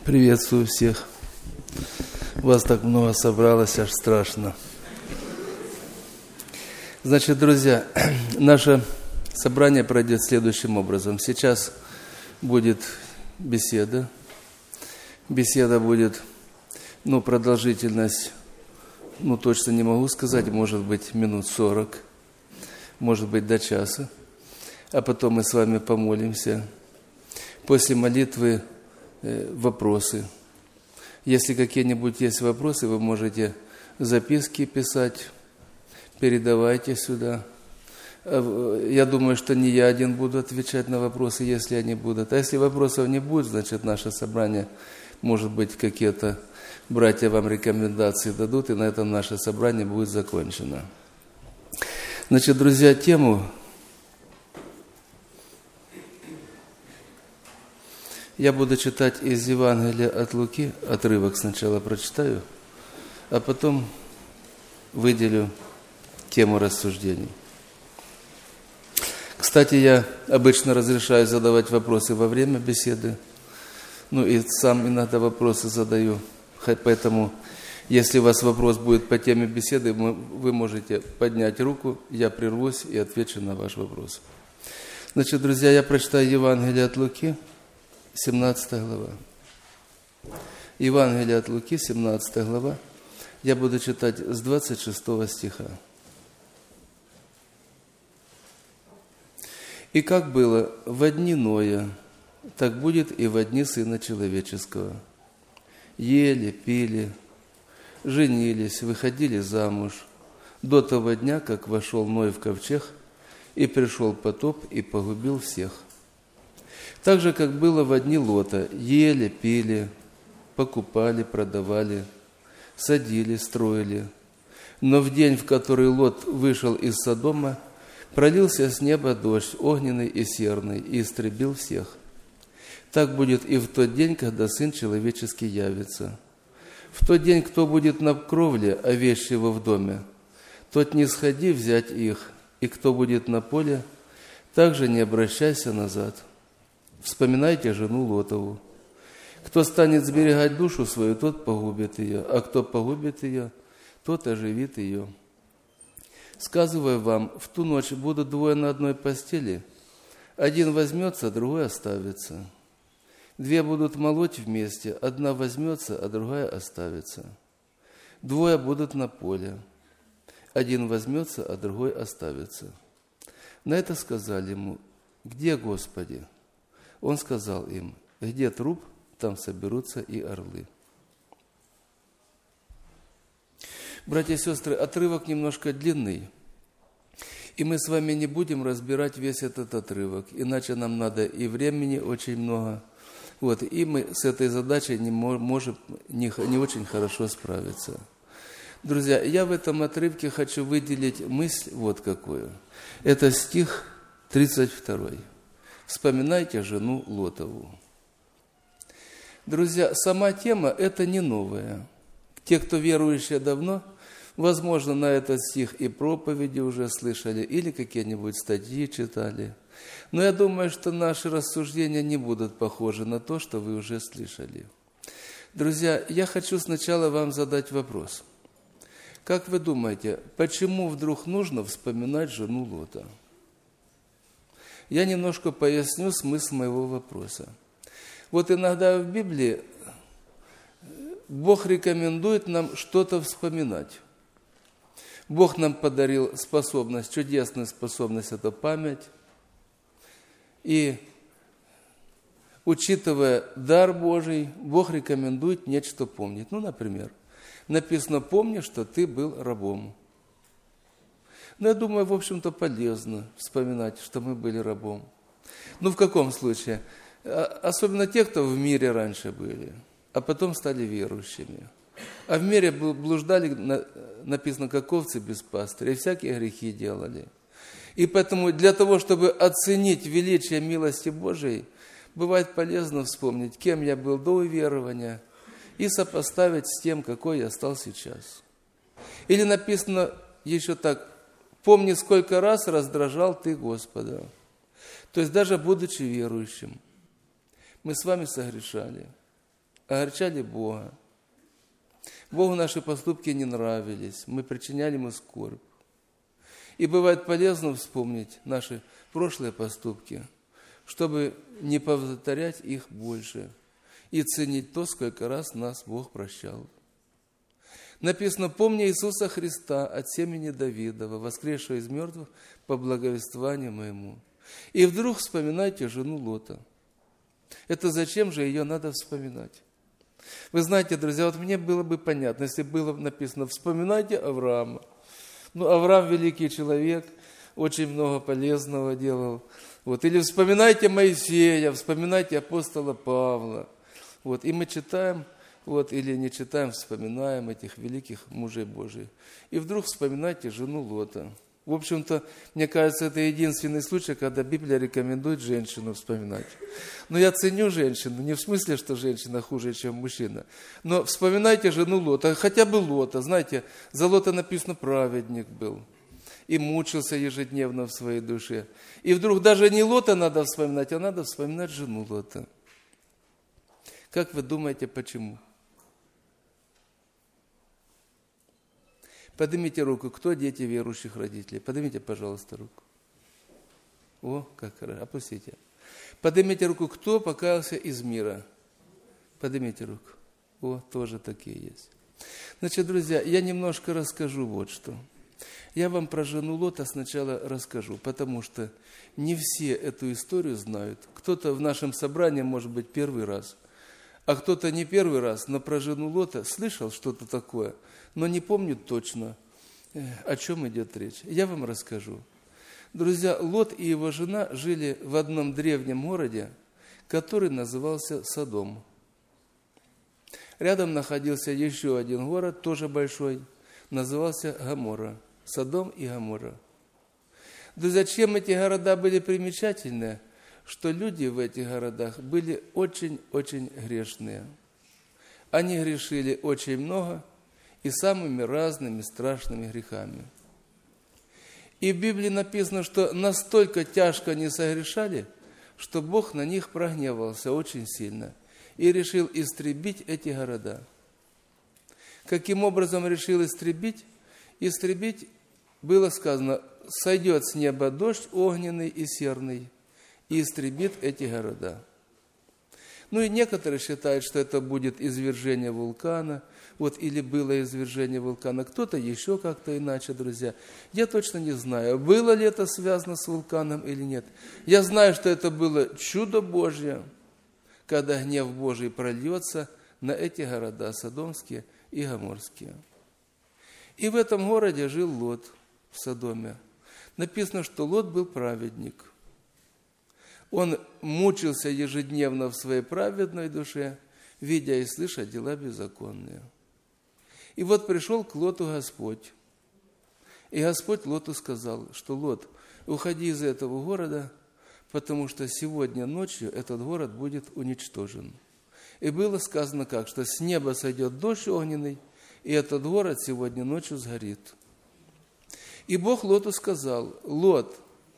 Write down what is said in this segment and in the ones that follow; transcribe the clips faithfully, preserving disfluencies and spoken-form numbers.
Приветствую всех. Вас так много собралось, аж страшно. Значит, друзья, наше собрание пройдет следующим образом. Сейчас будет беседа. Беседа будет, ну, продолжительность, ну, точно не могу сказать, может быть, минут сорок, может быть, до часа. А потом мы с вами помолимся. После молитвы э, вопросы. Если какие-нибудь есть вопросы, вы можете записки писать, передавайте сюда. Я думаю, что не я один буду отвечать на вопросы, если они будут. А если вопросов не будет, значит, наше собрание, может быть, какие-то братья вам рекомендации дадут, и на этом наше собрание будет закончено. Значит, друзья, тему я буду читать из Евангелия от Луки, отрывок сначала прочитаю, а потом выделю тему рассуждений. Кстати, я обычно разрешаю задавать вопросы во время беседы, ну и сам иногда вопросы задаю, поэтому если у вас вопрос будет по теме беседы, вы можете поднять руку, я прервусь и отвечу на ваш вопрос. Значит, друзья, я прочитаю Евангелие от Луки, семнадцатая глава. Евангелие от Луки, семнадцатая глава. Я буду читать с двадцать шестого стиха. «И как было во дни Ноя, так будет и во дни Сына Человеческого. Ели, пили, женились, выходили замуж, до того дня, как вошел Ной в ковчег, и пришел потоп, и погубил всех. Так же, как было во дни Лота, ели, пили, покупали, продавали, садили, строили. Но в день, в который Лот вышел из Содома, пролился с неба дождь огненный и серный, и истребил всех. Так будет и в тот день, когда Сын Человеческий явится. В тот день, кто будет на кровле, а вещи его в доме, тот не сходи взять их, и кто будет на поле, также не обращайся назад. Вспоминайте жену Лотову. Кто станет сберегать душу свою, тот погубит ее, а кто погубит ее, тот оживит ее. Сказываю вам, в ту ночь будут двое на одной постели, один возьмется, другой оставится. Две будут молоть вместе, одна возьмется, а другая оставится. Двое будут на поле, один возьмется, а другой оставится. На это сказали ему: где, Господи? Он сказал им: где труп, там соберутся и орлы. Братья и сестры, отрывок немножко длинный, и мы с вами не будем разбирать весь этот отрывок, иначе нам надо и времени очень много, вот, и мы с этой задачей не можем не, не очень хорошо справиться. Друзья, я в этом отрывке хочу выделить мысль вот какую. Это стих тридцать второй. Вспоминайте жену Лотову. Друзья, сама тема – это не новая. Те, кто верующие давно, возможно, на этот стих и проповеди уже слышали, или какие-нибудь статьи читали. Но я думаю, что наши рассуждения не будут похожи на то, что вы уже слышали. Друзья, я хочу сначала вам задать вопрос. Как вы думаете, почему вдруг нужно вспоминать жену Лота? Я немножко поясню смысл моего вопроса. Вот иногда в Библии Бог рекомендует нам что-то вспоминать. Бог нам подарил способность, чудесную способность – это память. И, учитывая дар Божий, Бог рекомендует нечто помнить. Ну, например, написано: «Помни, что ты был рабом». Но я думаю, в общем-то, полезно вспоминать, что мы были рабом. Ну, в каком случае? Особенно те, кто в мире раньше были, а потом стали верующими. А в мире блуждали, написано, как овцы без пастыря, и всякие грехи делали. И поэтому для того, чтобы оценить величие милости Божией, бывает полезно вспомнить, кем я был до уверования, и сопоставить с тем, какой я стал сейчас. Или написано еще так: «Помни, сколько раз раздражал ты Господа». То есть даже будучи верующим, мы с вами согрешали. огорчали Бога. Богу наши поступки не нравились, мы причиняли ему скорбь. И бывает полезно вспомнить наши прошлые поступки, чтобы не повторять их больше и ценить то, сколько раз нас Бог прощал. Написано: «Помни Иисуса Христа от семени Давидова, воскресшего из мертвых по благовествованию моему. И вдруг вспоминайте жену Лота». Это зачем же ее надо вспоминать? Вы знаете, друзья, вот мне было бы понятно, если было написано: «Вспоминайте Авраама». Ну, Авраам великий человек, очень много полезного делал. Вот. Или вспоминайте Моисея, вспоминайте апостола Павла. Вот. И мы читаем, вот, или не читаем, вспоминаем этих великих мужей Божьих. И вдруг вспоминайте жену Лота. В общем-то, мне кажется, это единственный случай, когда Библия рекомендует женщину вспоминать. Но я ценю женщину, не в смысле, что женщина хуже, чем мужчина. Но вспоминайте жену Лота, хотя бы Лота. Знаете, за Лота написано: праведник был. И мучился ежедневно в своей душе. И вдруг даже не Лота надо вспоминать, а надо вспоминать жену Лота. Как вы думаете, почему? Поднимите руку, кто дети верующих родителей? Поднимите, пожалуйста, руку. О, как хорошо. Опустите. Поднимите руку, кто покаялся из мира? Поднимите руку. О, тоже такие есть. Значит, друзья, я немножко расскажу вот что. Я вам про жену Лота сначала расскажу, потому что не все эту историю знают. Кто-то в нашем собрании, может быть, первый раз, а кто-то не первый раз, но про жену Лота слышал что-то такое, но не помнит точно, о чем идет речь. Я вам расскажу. Друзья, Лот и его жена жили в одном древнем городе, который назывался Содом. Рядом находился еще один город, тоже большой, назывался Гоморра. Содом и Гоморра. Друзья, чем эти города были примечательны? Что люди в этих городах были очень-очень грешные. Они грешили очень много и самыми разными страшными грехами. И в Библии написано, что настолько тяжко они согрешали, что Бог на них прогневался очень сильно и решил истребить эти города. Каким образом решил истребить? Истребить было сказано: сойдет с неба дождь огненный и серный и истребит эти города. Ну и некоторые считают, что это будет извержение вулкана, вот, или было извержение вулкана, кто-то еще как-то иначе, друзья. Я точно не знаю, было ли это связано с вулканом или нет. Я знаю, что это было чудо Божье, когда гнев Божий прольется на эти города содомские и гоморские. И в этом городе жил Лот, в Содоме. Написано, что Лот был праведник. Он мучился ежедневно в своей праведной душе, видя и слыша дела беззаконные. И вот пришел к Лоту Господь. И Господь Лоту сказал, что: Лот, уходи из этого города, потому что сегодня ночью этот город будет уничтожен. И было сказано как, что с неба сойдет дождь огненный, и этот город сегодня ночью сгорит. И Бог Лоту сказал: Лот,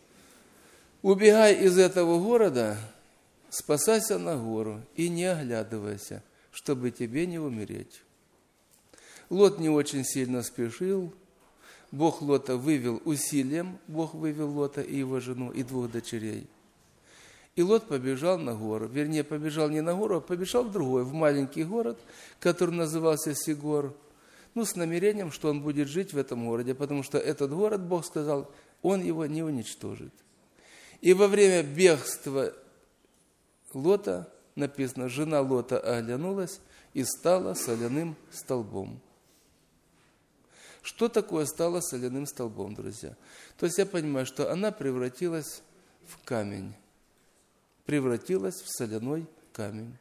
убегай из этого города, спасайся на гору и не оглядывайся, чтобы тебе не умереть. Лот не очень сильно спешил. Бог Лота вывел усилием, Бог вывел Лота и его жену, и двух дочерей. И Лот побежал на гору. Вернее, побежал не на гору, а побежал в другой, в маленький город, который назывался Сигор. Ну, с намерением, что он будет жить в этом городе, потому что этот город, Бог сказал, он его не уничтожит. И во время бегства Лота, написано, жена Лота оглянулась и стала соляным столбом. Что такое стало соляным столбом, друзья? То есть я понимаю, что она превратилась в камень. Превратилась в соляной камень.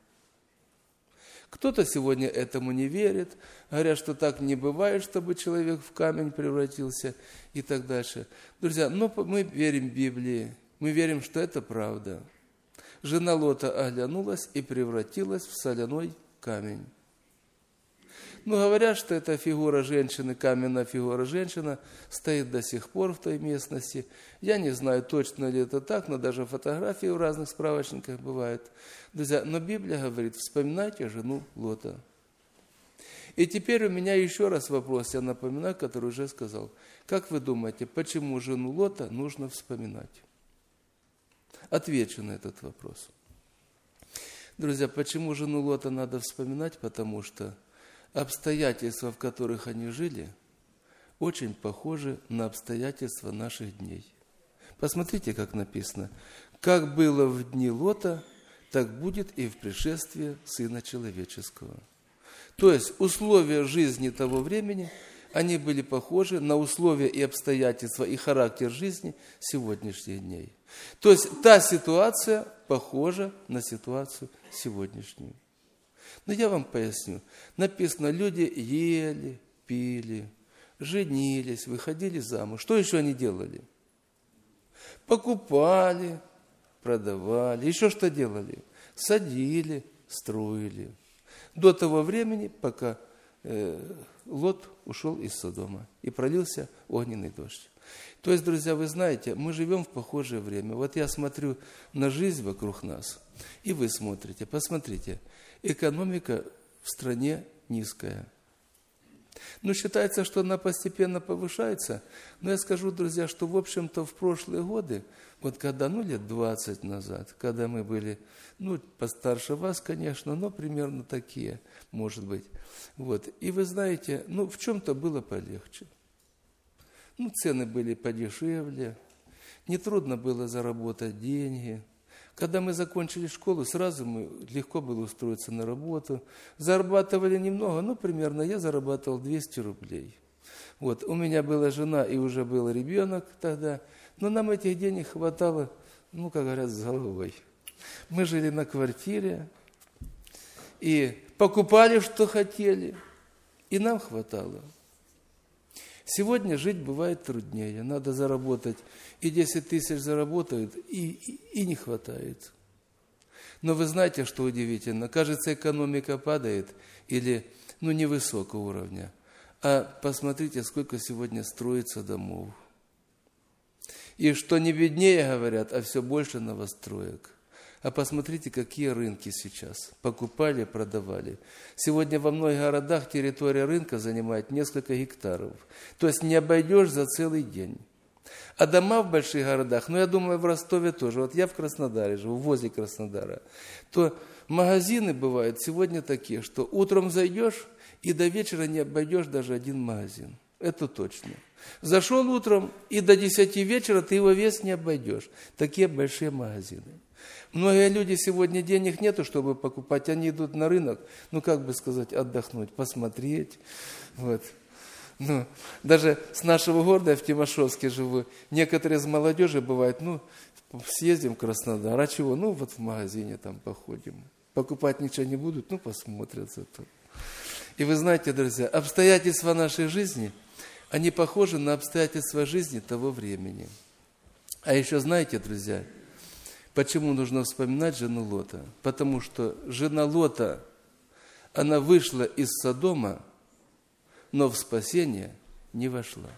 Кто-то сегодня этому не верит, говорят, что так не бывает, чтобы человек в камень превратился и так дальше. Друзья, но мы верим Библии, мы верим, что это правда. Жена Лота оглянулась и превратилась в соляной камень. Ну, говорят, что эта фигура женщины, каменная фигура женщины, стоит до сих пор в той местности. Я не знаю, точно ли это так, но даже фотографии в разных справочниках бывают. Друзья, но Библия говорит, вспоминайте жену Лота. И теперь у меня еще раз вопрос, я напоминаю, который уже сказал. Как вы думаете, почему жену Лота нужно вспоминать? Отвечу на этот вопрос. Друзья, почему жену Лота надо вспоминать? Потому что обстоятельства, в которых они жили, очень похожи на обстоятельства наших дней. Посмотрите, как написано. «Как было в дни Лота, так будет и в пришествии Сына Человеческого». То есть условия жизни того времени, они были похожи на условия и обстоятельства, и характер жизни сегодняшних дней. То есть та ситуация похожа на ситуацию сегодняшнюю. Но я вам поясню. Написано, люди ели, пили, женились, выходили замуж. Что еще они делали? Покупали, продавали. Еще что делали? Садили, строили. До того времени, пока э, Лот ушел из Содома и пролился огненный дождь. То есть, друзья, вы знаете, мы живем в похожее время. Вот я смотрю на жизнь вокруг нас, и вы смотрите. Посмотрите, экономика в стране низкая. Ну, считается, что она постепенно повышается. Но я скажу, друзья, что, в общем-то, в прошлые годы, вот когда, ну, лет двадцать назад, когда мы были, ну, постарше вас, конечно, но примерно такие, может быть. Вот. И вы знаете, ну, в чем-то было полегче. Ну, цены были подешевле, нетрудно было заработать деньги. Когда мы закончили школу, сразу мы, легко было устроиться на работу. Зарабатывали немного, ну, примерно я зарабатывал двести рублей. Вот, у меня была жена и уже был ребенок тогда, но нам этих денег хватало, ну, как говорят, с головой. Мы жили на квартире и покупали, что хотели, и нам хватало. Сегодня жить бывает труднее. Надо заработать. И десять тысяч заработают, и, и, и не хватает. Но вы знаете, что удивительно? Кажется, экономика падает или ну, невысокого уровня. А посмотрите, сколько сегодня строится домов. И что не беднее, говорят, а все больше новостроек. А посмотрите, какие рынки сейчас. Покупали, продавали. Сегодня во многих городах территория рынка занимает несколько гектаров. То есть не обойдешь за целый день. А дома в больших городах, ну я думаю, в Ростове тоже. Вот я в Краснодаре живу, возле Краснодара. То магазины бывают сегодня такие, что утром зайдешь и до вечера не обойдешь даже один магазин. Это точно. Зашел утром и до десяти вечера ты его весь не обойдешь. Такие большие магазины. Многие люди сегодня денег нету, чтобы покупать, они идут на рынок, ну, как бы сказать, отдохнуть, посмотреть. Вот. Ну, даже с нашего города, я в Тимошевске живу, некоторые из молодежи бывают, ну, съездим в Краснодар, а чего? Ну, вот в магазине там походим. Покупать ничего не будут, ну, посмотрят зато. И вы знаете, друзья, обстоятельства нашей жизни, они похожи на обстоятельства жизни того времени. А еще знаете, друзья, почему нужно вспоминать жену Лота? Потому что жена Лота, она вышла из Содома, но в спасение не вошла.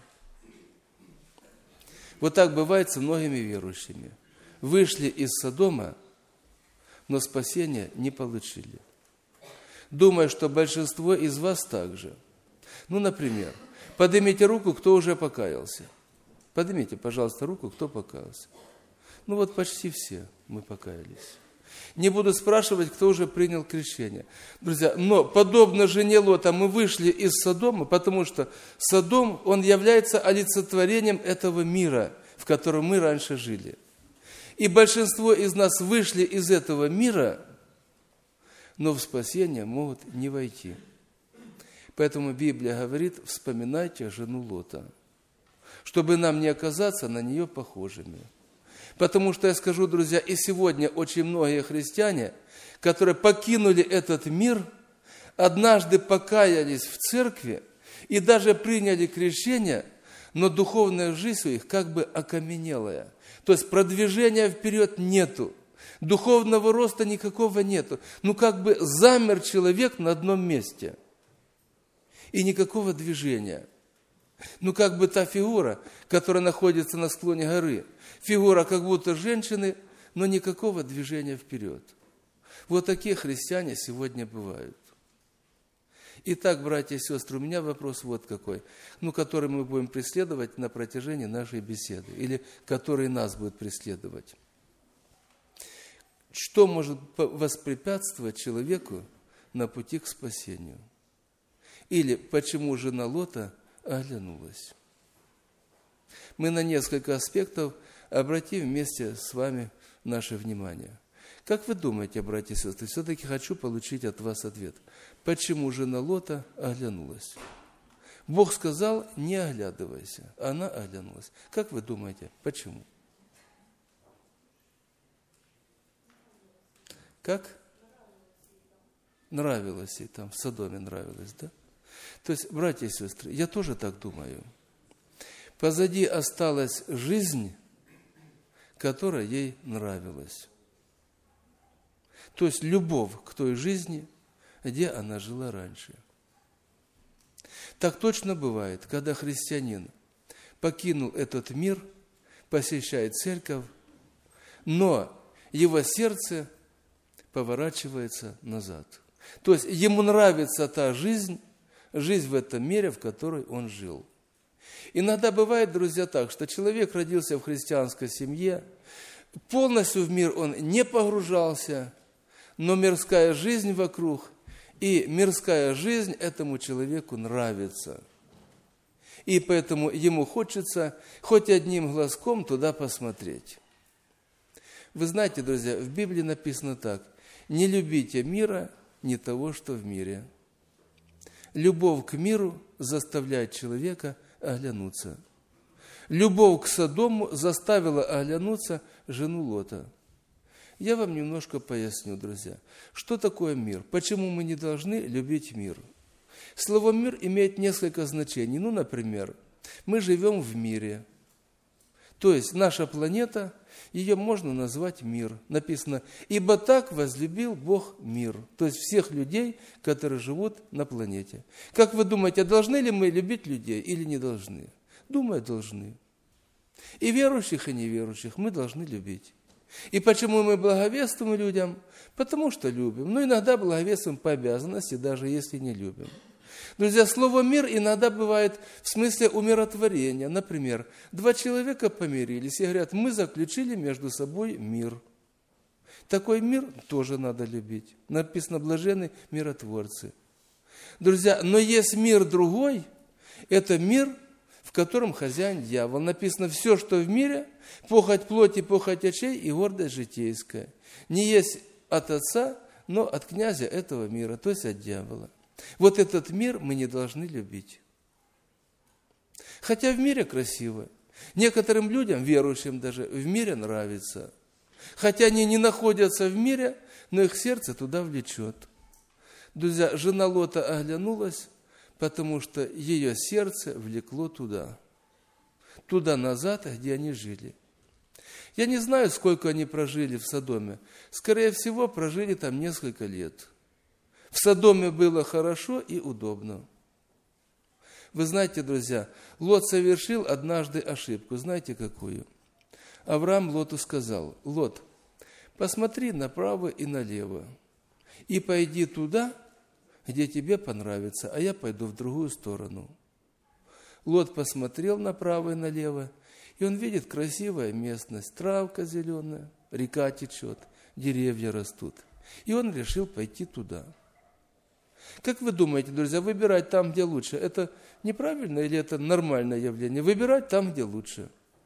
Вот так бывает со многими верующими. Вышли из Содома, но спасения не получили. Думаю, что большинство из вас также. Ну, например, поднимите руку, кто уже покаялся. Поднимите, пожалуйста, руку, кто покаялся. Ну вот почти все мы покаялись. Не буду спрашивать, кто уже принял крещение. Друзья, но подобно жене Лота мы вышли из Содома, потому что Содом, он является олицетворением этого мира, в котором мы раньше жили. И большинство из нас вышли из этого мира, но в спасение могут не войти. Поэтому Библия говорит, вспоминайте жену Лота, чтобы нам не оказаться на нее похожими. Потому что я скажу, друзья, и сегодня очень многие христиане, которые покинули этот мир, однажды покаялись в церкви и даже приняли крещение, но духовная жизнь у них как бы окаменелая. То есть продвижения вперед нету, духовного роста никакого нету. Ну как бы замер человек на одном месте. и никакого движения. Ну, как бы та фигура, которая находится на склоне горы, фигура как будто женщины, но никакого движения вперед. Вот такие христиане сегодня бывают. Итак, братья и сестры, у меня вопрос вот какой, ну, который мы будем преследовать на протяжении нашей беседы, или который нас будет преследовать. Что может воспрепятствовать человеку на пути к спасению? Или почему жена Лота оглянулась? Мы на несколько аспектов обратим вместе с вами наше внимание. Как вы думаете, братья и сестры, все-таки хочу получить от вас ответ. Почему жена Лота оглянулась? Бог сказал, не оглядывайся. Она оглянулась. Как вы думаете, почему? Как? Нравилось ей там, в Содоме нравилось, да? То есть, братья и сестры, я тоже так думаю. Позади осталась жизнь, которая ей нравилась. То есть, любовь к той жизни, где она жила раньше. Так точно бывает, когда христианин покинул этот мир, посещает церковь, но его сердце поворачивается назад. То есть ему нравится та жизнь, жизнь в этом мире, в которой он жил. Иногда бывает, друзья, так, что человек родился в христианской семье, полностью в мир он не погружался, но мирская жизнь вокруг, и мирская жизнь этому человеку нравится. И поэтому ему хочется хоть одним глазком туда посмотреть. Вы знаете, друзья, в Библии написано так: «Не любите мира, не того, что в мире». Любовь к миру заставляет человека оглянуться. Любовь к Содому заставила оглянуться жену Лота. Я вам немножко поясню, друзья, что такое мир, почему мы не должны любить мир. Слово «мир» имеет несколько значений. Ну, например, мы живем в мире. То есть наша планета, ее можно назвать мир. Написано, ибо так возлюбил Бог мир. То есть всех людей, которые живут на планете. Как вы думаете, должны ли мы любить людей или не должны? Думаю, должны. И верующих, и неверующих мы должны любить. И почему мы благовествуем людям? Потому что любим. Но иногда благовествуем по обязанности, даже если не любим. Друзья, слово «мир» иногда бывает в смысле умиротворения. Например, два человека помирились и говорят, мы заключили между собой мир. Такой мир тоже надо любить. Написано, блаженны миротворцы. Друзья, но есть мир другой, это мир, в котором хозяин дьявол. Написано, все, что в мире, похоть плоти, похоть очей и гордость житейская. Не есть от отца, но от князя этого мира, то есть от дьявола. Вот этот мир мы не должны любить. Хотя в мире красиво. Некоторым людям, верующим даже, в мире нравится. Хотя они не находятся в мире, но их сердце туда влечет. Друзья, жена Лота оглянулась, потому что ее сердце влекло туда. Туда назад, где они жили. Я не знаю, сколько они прожили в Содоме. Скорее всего, прожили там несколько лет. В Содоме было хорошо и удобно. Вы знаете, друзья, Лот совершил однажды ошибку. Знаете, какую? Авраам Лоту сказал, Лот, посмотри направо и налево, и пойди туда, где тебе понравится, а я пойду в другую сторону. Лот посмотрел направо и налево, и он видит красивая местность, травка зеленая, река течет, деревья растут. И он решил пойти туда. Как вы думаете, друзья, выбирать там, где лучше, это неправильно или это нормальное явление? Выбирать там, где лучше.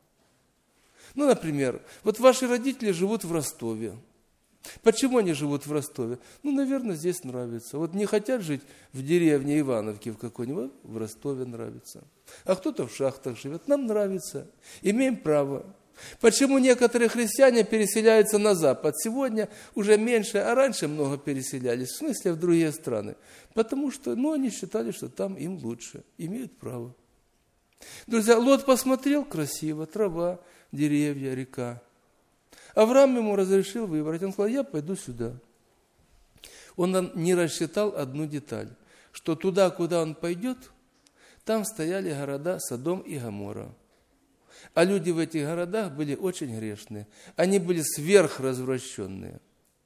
Ну, например, вот ваши родители живут в Ростове. Почему они живут в Ростове? Ну, наверное, здесь нравится. Вот не хотят жить в деревне Ивановке в какой-нибудь, в Ростове нравится. А кто-то в Шахтах живет. Нам нравится. Имеем право. Почему некоторые христиане переселяются на Запад? Сегодня уже меньше, а раньше много переселялись, в смысле в другие страны. Потому что, ну, они считали, что там им лучше. Имеют право. Друзья, Лот посмотрел красиво, трава, деревья, река. Авраам ему разрешил выбрать. Он сказал, я пойду сюда. Он не рассчитал одну деталь, что туда, куда он пойдет, там стояли города Содом и Гоморра. А люди в этих городах были очень грешные. Они были сверхразвращенные.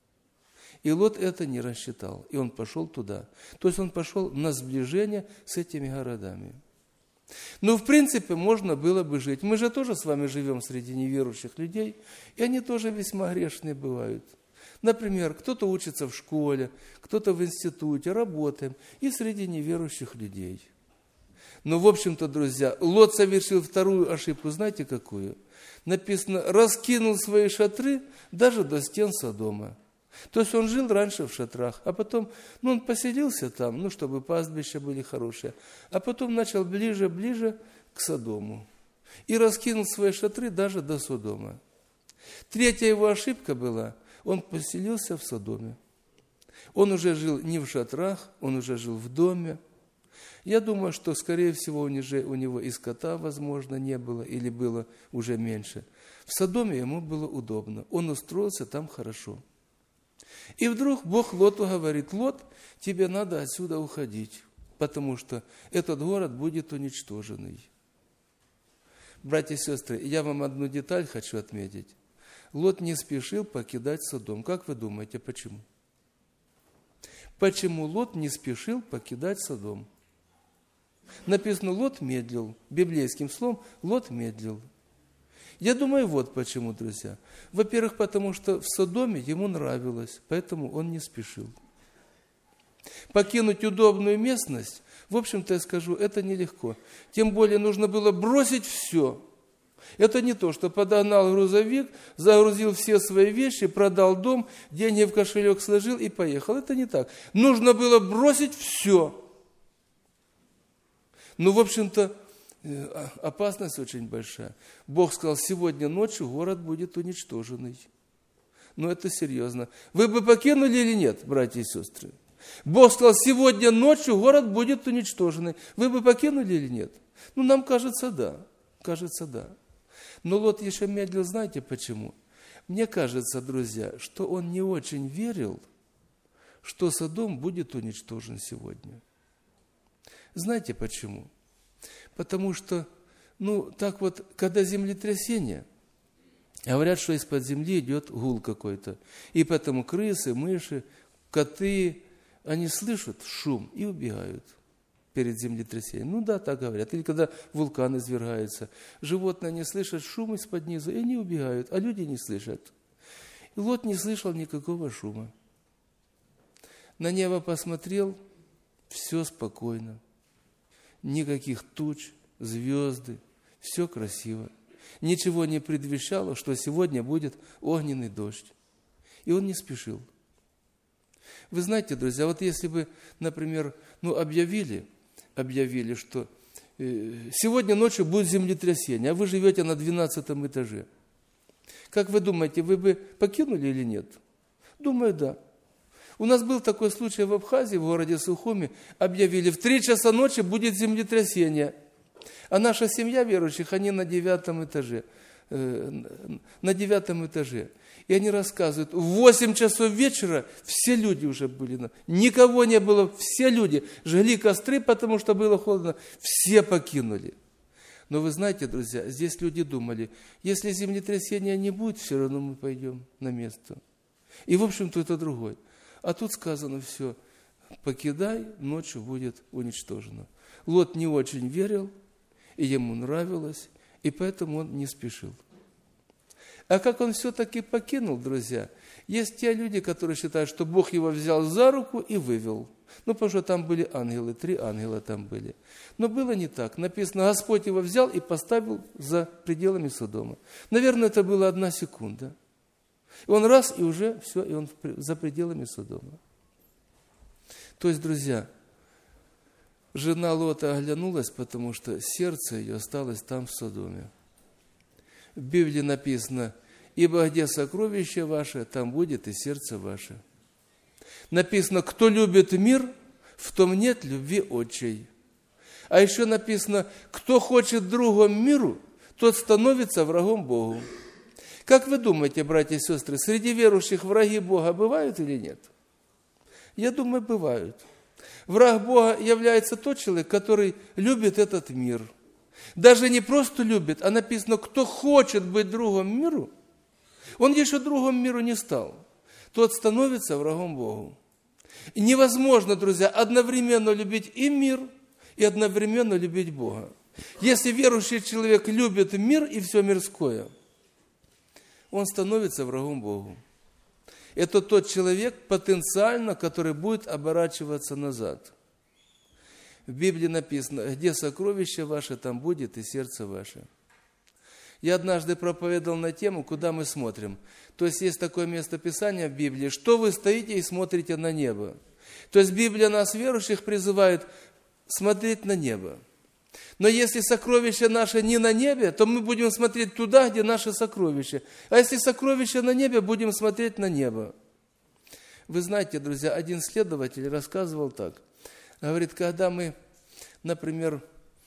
И Лот это не рассчитал, и он пошел туда. То есть он пошел на сближение с этими городами. Ну, в принципе, можно было бы жить. Мы же тоже с вами живем среди неверующих людей, и они тоже весьма грешные бывают. Например, кто-то учится в школе, кто-то в институте, работаем, и среди неверующих людей. Но, в общем-то, друзья, Лот совершил вторую ошибку, знаете какую? Написано, раскинул свои шатры даже до стен Содома. То есть он жил раньше в шатрах, а потом, ну, он поселился там, ну, чтобы пастбища были хорошие, а потом начал ближе-ближе к Содому и раскинул свои шатры даже до Содома. Третья его ошибка была, он поселился в Содоме. Он уже жил не в шатрах, он уже жил в доме. Я думаю, что, скорее всего, у него и скота, возможно, не было, или было уже меньше. В Содоме ему было удобно, он устроился там хорошо. И вдруг Бог Лоту говорит, Лот, тебе надо отсюда уходить, потому что этот город будет уничтоженный. Братья и сестры, я вам одну деталь хочу отметить. Лот не спешил покидать Содом. Как вы думаете, почему? Почему Лот не спешил покидать Содом? Написано, Лот медлил. Библейским словом, Лот медлил. Я думаю, вот почему, друзья. Во-первых, потому что в Содоме ему нравилось, поэтому он не спешил. Покинуть удобную местность, в общем-то, я скажу, это нелегко. Тем более нужно было бросить все. Это не то, что подогнал грузовик, загрузил все свои вещи, продал дом, деньги в кошелек сложил и поехал. Это не так. Нужно было бросить все. Ну, в общем-то, опасность очень большая. Бог сказал, сегодня ночью город будет уничтоженный. Ну, это серьезно. Вы бы покинули или нет, братья и сестры? Бог сказал, сегодня ночью город будет уничтоженный. Вы бы покинули или нет? Ну, нам кажется, да. Кажется, да. Но Лот еще медлил, знаете почему? Мне кажется, друзья, что он не очень верил, что Содом будет уничтожен сегодня. Знаете почему? Потому что, ну, так вот, когда землетрясение, говорят, что из-под земли идет гул какой-то. И поэтому крысы, мыши, коты, они слышат шум и убегают перед землетрясением. Ну да, так говорят. Или когда вулкан извергается. Животные не слышат шум из-под низу, и они убегают, а люди не слышат. И Лот не слышал никакого шума. На небо посмотрел, все спокойно. Никаких туч, звезды, все красиво. Ничего не предвещало, что сегодня будет огненный дождь. И он не спешил. Вы знаете, друзья, вот если бы, например, ну, объявили, объявили, что э, сегодня ночью будет землетрясение, а вы живете на двенадцатом этаже. Как вы думаете, вы бы покинули или нет? Думаю, да. У нас был такой случай в Абхазии, в городе Сухуми, объявили, в три часа ночи будет землетрясение. А наша семья верующих, они на девятом этаже. Э, на девятом этаже. И они рассказывают, в восемь часов вечера все люди уже были. Никого не было, все люди жгли костры, потому что было холодно. Все покинули. Но вы знаете, друзья, здесь люди думали, если землетрясения не будет, все равно мы пойдем на место. И, в общем-то, это другой. А тут сказано все, покидай, ночью будет уничтожено. Лот не очень верил, и ему нравилось, и поэтому он не спешил. А как он все-таки покинул, друзья? Есть те люди, которые считают, что Бог его взял за руку и вывел. Ну, потому что там были ангелы, три ангела там были. Но было не так. Написано, Господь его взял и поставил за пределами Содома. Наверное, это была одна секунда. И он раз, и уже все, и он за пределами Содома. То есть, друзья, жена Лота оглянулась, потому что сердце ее осталось там, в Содоме. В Библии написано, ибо где сокровище ваше, там будет и сердце ваше. Написано, кто любит мир, в том нет любви отчей. А еще написано, кто хочет другому миру, тот становится врагом Богу. Как вы думаете, братья и сестры, среди верующих враги Бога бывают или нет? Я думаю, бывают. Враг Бога является тот человек, который любит этот мир. Даже не просто любит, а написано, кто хочет быть другом миру, он еще другом миру не стал. Тот становится врагом Богу. И невозможно, друзья, одновременно любить и мир, и одновременно любить Бога. Если верующий человек любит мир и все мирское, он становится врагом Богу. Это тот человек потенциально, который будет оборачиваться назад. В Библии написано, где сокровище ваше, там будет и сердце ваше. Я однажды проповедовал на тему, куда мы смотрим. То есть есть такое местописание в Библии, что вы стоите и смотрите на небо. То есть Библия нас, верующих, призывает смотреть на небо. Но если сокровище наше не на небе, то мы будем смотреть туда, где наше сокровище. А если сокровище на небе, будем смотреть на небо. Вы знаете, друзья, один следователь рассказывал так. Говорит, когда мы, например,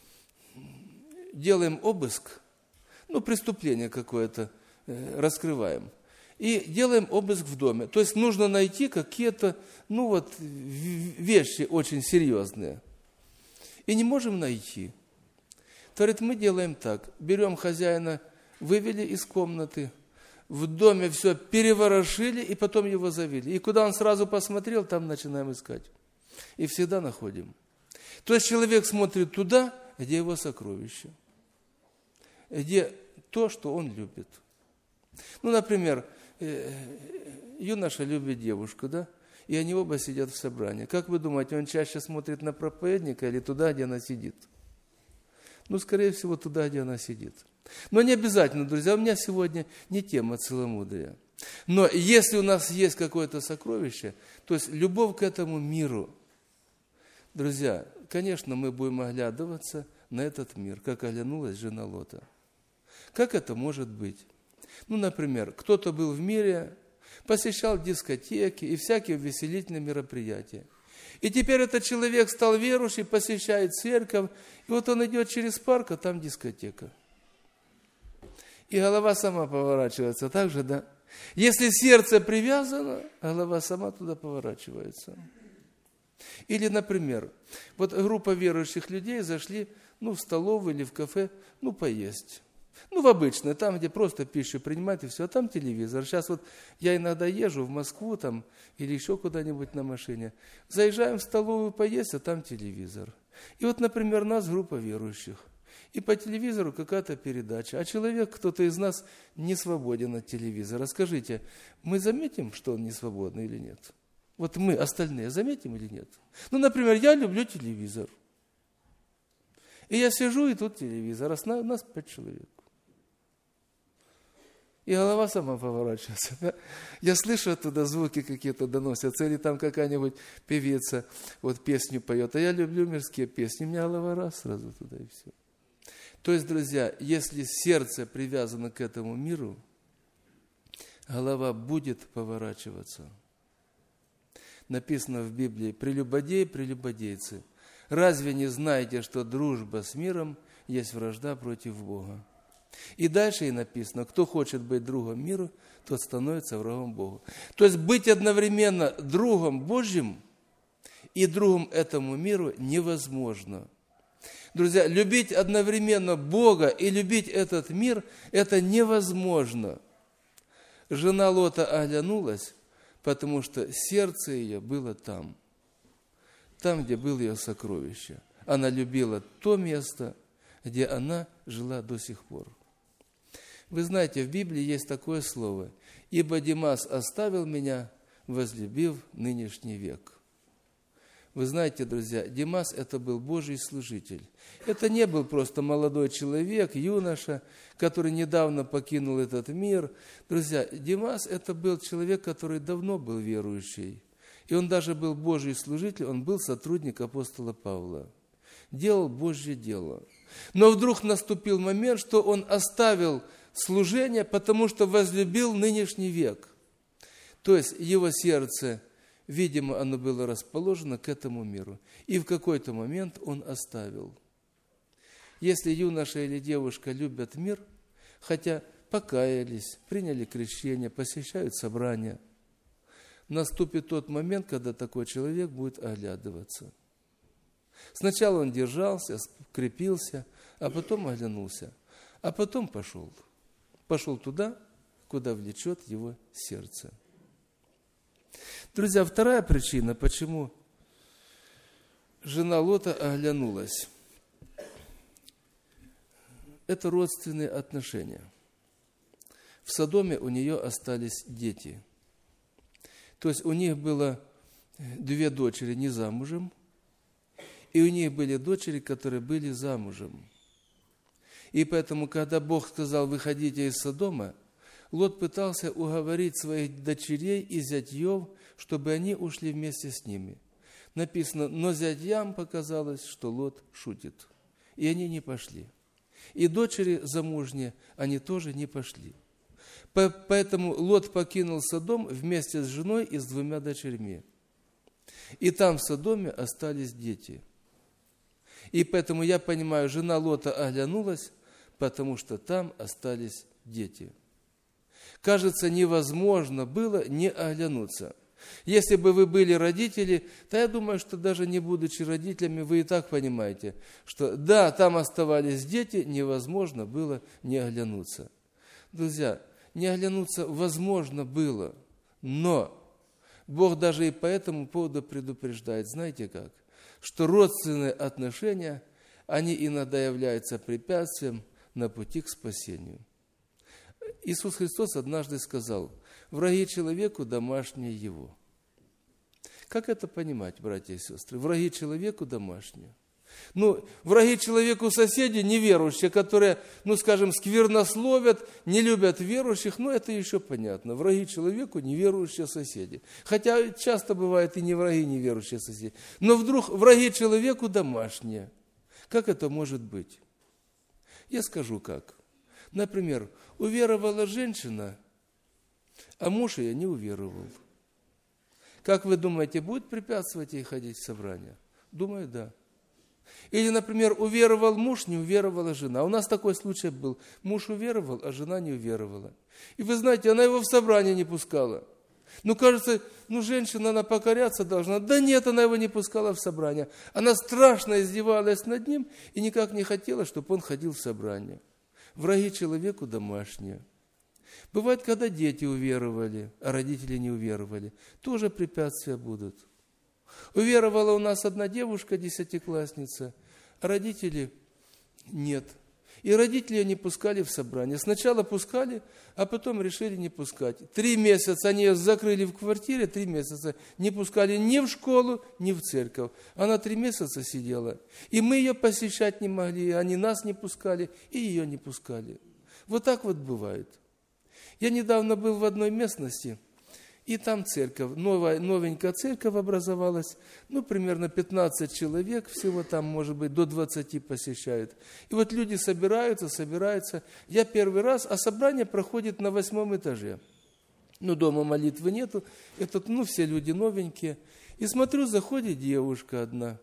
делаем обыск, ну, преступление какое-то э, раскрываем, и делаем обыск в доме. То есть нужно найти какие-то, ну вот, вещи очень серьезные. И не можем найти. Говорит, мы делаем так. Берем хозяина, вывели из комнаты, в доме все переворошили и потом его завели. И куда он сразу посмотрел, там начинаем искать. И всегда находим. То есть человек смотрит туда, где его сокровище. Где то, что он любит. Ну, например, юноша любит девушку, да? И они оба сидят в собрании. Как вы думаете, он чаще смотрит на проповедника или туда, где она сидит? Ну, скорее всего, туда, где она сидит. Но не обязательно, друзья, у меня сегодня не тема целомудрия. Но если у нас есть какое-то сокровище, то есть любовь к этому миру, друзья, конечно, мы будем оглядываться на этот мир, как оглянулась жена Лота. Как это может быть? Ну, например, кто-то был в мире, посещал дискотеки и всякие увеселительные мероприятия. И теперь этот человек стал верующий, посещает церковь, и вот он идет через парк, а там дискотека. И голова сама поворачивается, так же, да? Если сердце привязано, голова сама туда поворачивается. Или, например, вот группа верующих людей зашли, ну, в столовую или в кафе, ну, поесть. Ну, в обычное, там, где просто пищу принимают, и все, а там телевизор. Сейчас вот я иногда езжу в Москву там, или еще куда-нибудь на машине. Заезжаем в столовую поесть, а там телевизор. И вот, например, нас группа верующих. И по телевизору какая-то передача. А человек, кто-то из нас, не свободен от телевизора. Скажите, мы заметим, что он не свободный или нет? Вот мы, остальные, заметим или нет? Ну, например, я люблю телевизор. И я сижу, и тут телевизор, а нас пять человек. И голова сама поворачивается. Да? Я слышу оттуда звуки какие-то доносятся, или там какая-нибудь певица вот песню поет. А я люблю мирские песни, у меня голова раз сразу туда и все. То есть, друзья, если сердце привязано к этому миру, голова будет поворачиваться. Написано в Библии: прелюбодеи, прелюбодейцы, разве не знаете, что дружба с миром есть вражда против Бога? И дальше и написано, кто хочет быть другом миру, тот становится врагом Богу. То есть быть одновременно другом Божьим и другом этому миру невозможно. Друзья, любить одновременно Бога и любить этот мир – это невозможно. Жена Лота оглянулась, потому что сердце ее было там, там, где было ее сокровище. Она любила то место, где она жила до сих пор. Вы знаете, в Библии есть такое слово: «Ибо Димас оставил меня, возлюбив нынешний век». Вы знаете, друзья, Димас – это был Божий служитель. Это не был просто молодой человек, юноша, который недавно покинул этот мир. Друзья, Димас – это был человек, который давно был верующий. И он даже был Божий служитель, он был сотрудник апостола Павла. Делал Божье дело. Но вдруг наступил момент, что он оставил служение, потому что возлюбил нынешний век. То есть его сердце, видимо, оно было расположено к этому миру. И в какой-то момент он оставил. Если юноша или девушка любят мир, хотя покаялись, приняли крещение, посещают собрания, наступит тот момент, когда такой человек будет оглядываться. Сначала он держался, крепился, а потом оглянулся, а потом пошел. Пошел туда, куда влечет его сердце. Друзья, вторая причина, почему жена Лота оглянулась, это родственные отношения. В Содоме у нее остались дети. То есть у них было две дочери не замужем, и у них были дочери, которые были замужем. И поэтому, когда Бог сказал, выходите из Содома, Лот пытался уговорить своих дочерей и зятьев, чтобы они ушли вместе с ними. Написано, но зятьям показалось, что Лот шутит. И они не пошли. И дочери замужние, они тоже не пошли. Поэтому Лот покинул Содом вместе с женой и с двумя дочерьми. И там в Содоме остались дети. И поэтому я понимаю, жена Лота оглянулась, потому что там остались дети. Кажется, невозможно было не оглянуться. Если бы вы были родители, то я думаю, что даже не будучи родителями, вы и так понимаете, что да, там оставались дети, невозможно было не оглянуться. Друзья, не оглянуться возможно было, но Бог даже и по этому поводу предупреждает. Знаете как? Что родственные отношения, они иногда являются препятствием на пути к спасению. Иисус Христос однажды сказал, враги человеку домашние его. Как это понимать, братья и сестры? Враги человеку домашние. Ну, враги человеку соседи неверующие, которые, ну, скажем, сквернословят, не любят верующих, ну, это еще понятно. Враги человеку неверующие соседи. Хотя часто бывает и не враги неверующие соседи. Но вдруг враги человеку домашние. Как это может быть? Я скажу как. Например, уверовала женщина, а муж ее не уверовал. Как вы думаете, будет препятствовать ей ходить в собрание? Думаю, да. Или, например, уверовал муж, не уверовала жена. У нас такой случай был. Муж уверовал, а жена не уверовала. И вы знаете, она его в собрание не пускала. Ну, кажется, ну, женщина, она покоряться должна. Да нет, она его не пускала в собрание. Она страшно издевалась над ним и никак не хотела, чтобы он ходил в собрание. Враги человеку домашние. Бывает, когда дети уверовали, а родители не уверовали. Тоже препятствия будут. Уверовала у нас одна девушка, десятиклассница, а родители нет. И родители ее не пускали в собрание. Сначала пускали, а потом решили не пускать. Три месяца они ее закрыли в квартире, три месяца не пускали ни в школу, ни в церковь. Она три месяца сидела. И мы ее посещать не могли, они нас не пускали, и ее не пускали. Вот так вот бывает. Я недавно был в одной местности, и там церковь, новая, новенькая церковь образовалась, ну, примерно пятнадцать человек, всего там, может быть, до двадцати посещают. И вот люди собираются, собираются. Я первый раз, а собрание проходит на восьмом этаже. Ну, дома молитвы нету, это, ну, все люди новенькие. И смотрю, заходит девушка одна,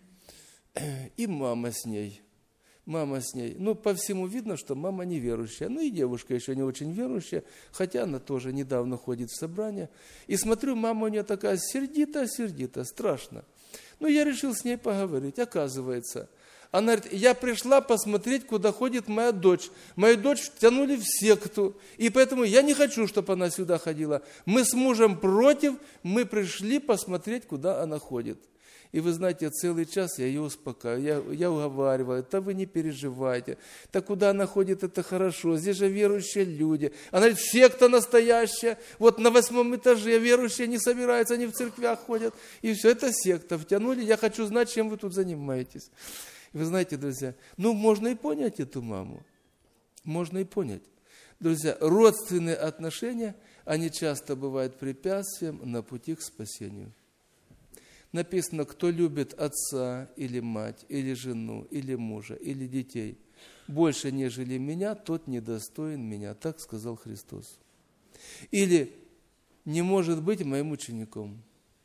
и мама с ней. Мама с ней. Ну, по всему видно, что мама неверующая. Ну, и девушка еще не очень верующая, хотя она тоже недавно ходит в собрание. И смотрю, мама у нее такая сердитая-сердитая, страшно. Ну, я решил с ней поговорить. Оказывается, она говорит, я пришла посмотреть, куда ходит моя дочь. Мою дочь втянули в секту, и поэтому я не хочу, чтобы она сюда ходила. Мы с мужем против, мы пришли посмотреть, куда она ходит. И вы знаете, целый час я ее успокаиваю, я, я уговариваю, да вы не переживайте, да куда она ходит, это хорошо, здесь же верующие люди. Она говорит, секта настоящая, вот на восьмом этаже верующие не собираются, они в церквях ходят, и все, это секта, втянули, я хочу знать, чем вы тут занимаетесь. И вы знаете, друзья, ну можно и понять эту маму, можно и понять. Друзья, родственные отношения, они часто бывают препятствием на пути к спасению. Написано, кто любит отца или мать, или жену, или мужа, или детей больше, нежели меня, тот недостоин меня. Так сказал Христос. Или не может быть моим учеником.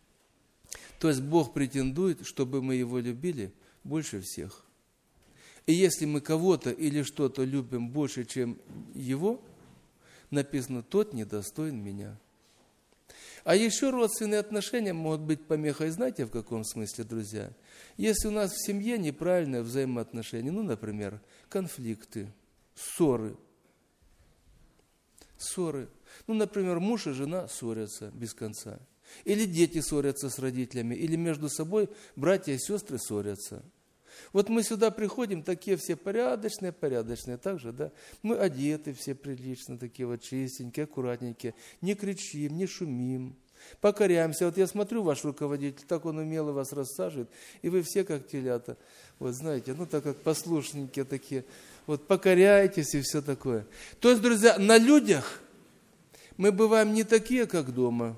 То есть Бог претендует, чтобы мы Его любили больше всех. И если мы кого-то или что-то любим больше, чем Его, написано, тот недостоин меня. А еще родственные отношения могут быть помехой, знаете, в каком смысле, друзья? Если у нас в семье неправильное взаимоотношение, ну, например, конфликты, ссоры, ссоры. Ну, например, муж и жена ссорятся без конца. Или дети ссорятся с родителями, или между собой братья и сестры ссорятся. Вот мы сюда приходим, такие все порядочные, порядочные, так же, да? Мы одеты все прилично, такие вот чистенькие, аккуратненькие, не кричим, не шумим, покоряемся. Вот я смотрю, ваш руководитель, так он умело вас рассаживает, и вы все как телята, вот знаете, ну так как послушненькие такие, вот покоряетесь и все такое. То есть, друзья, на людях мы бываем не такие, как дома.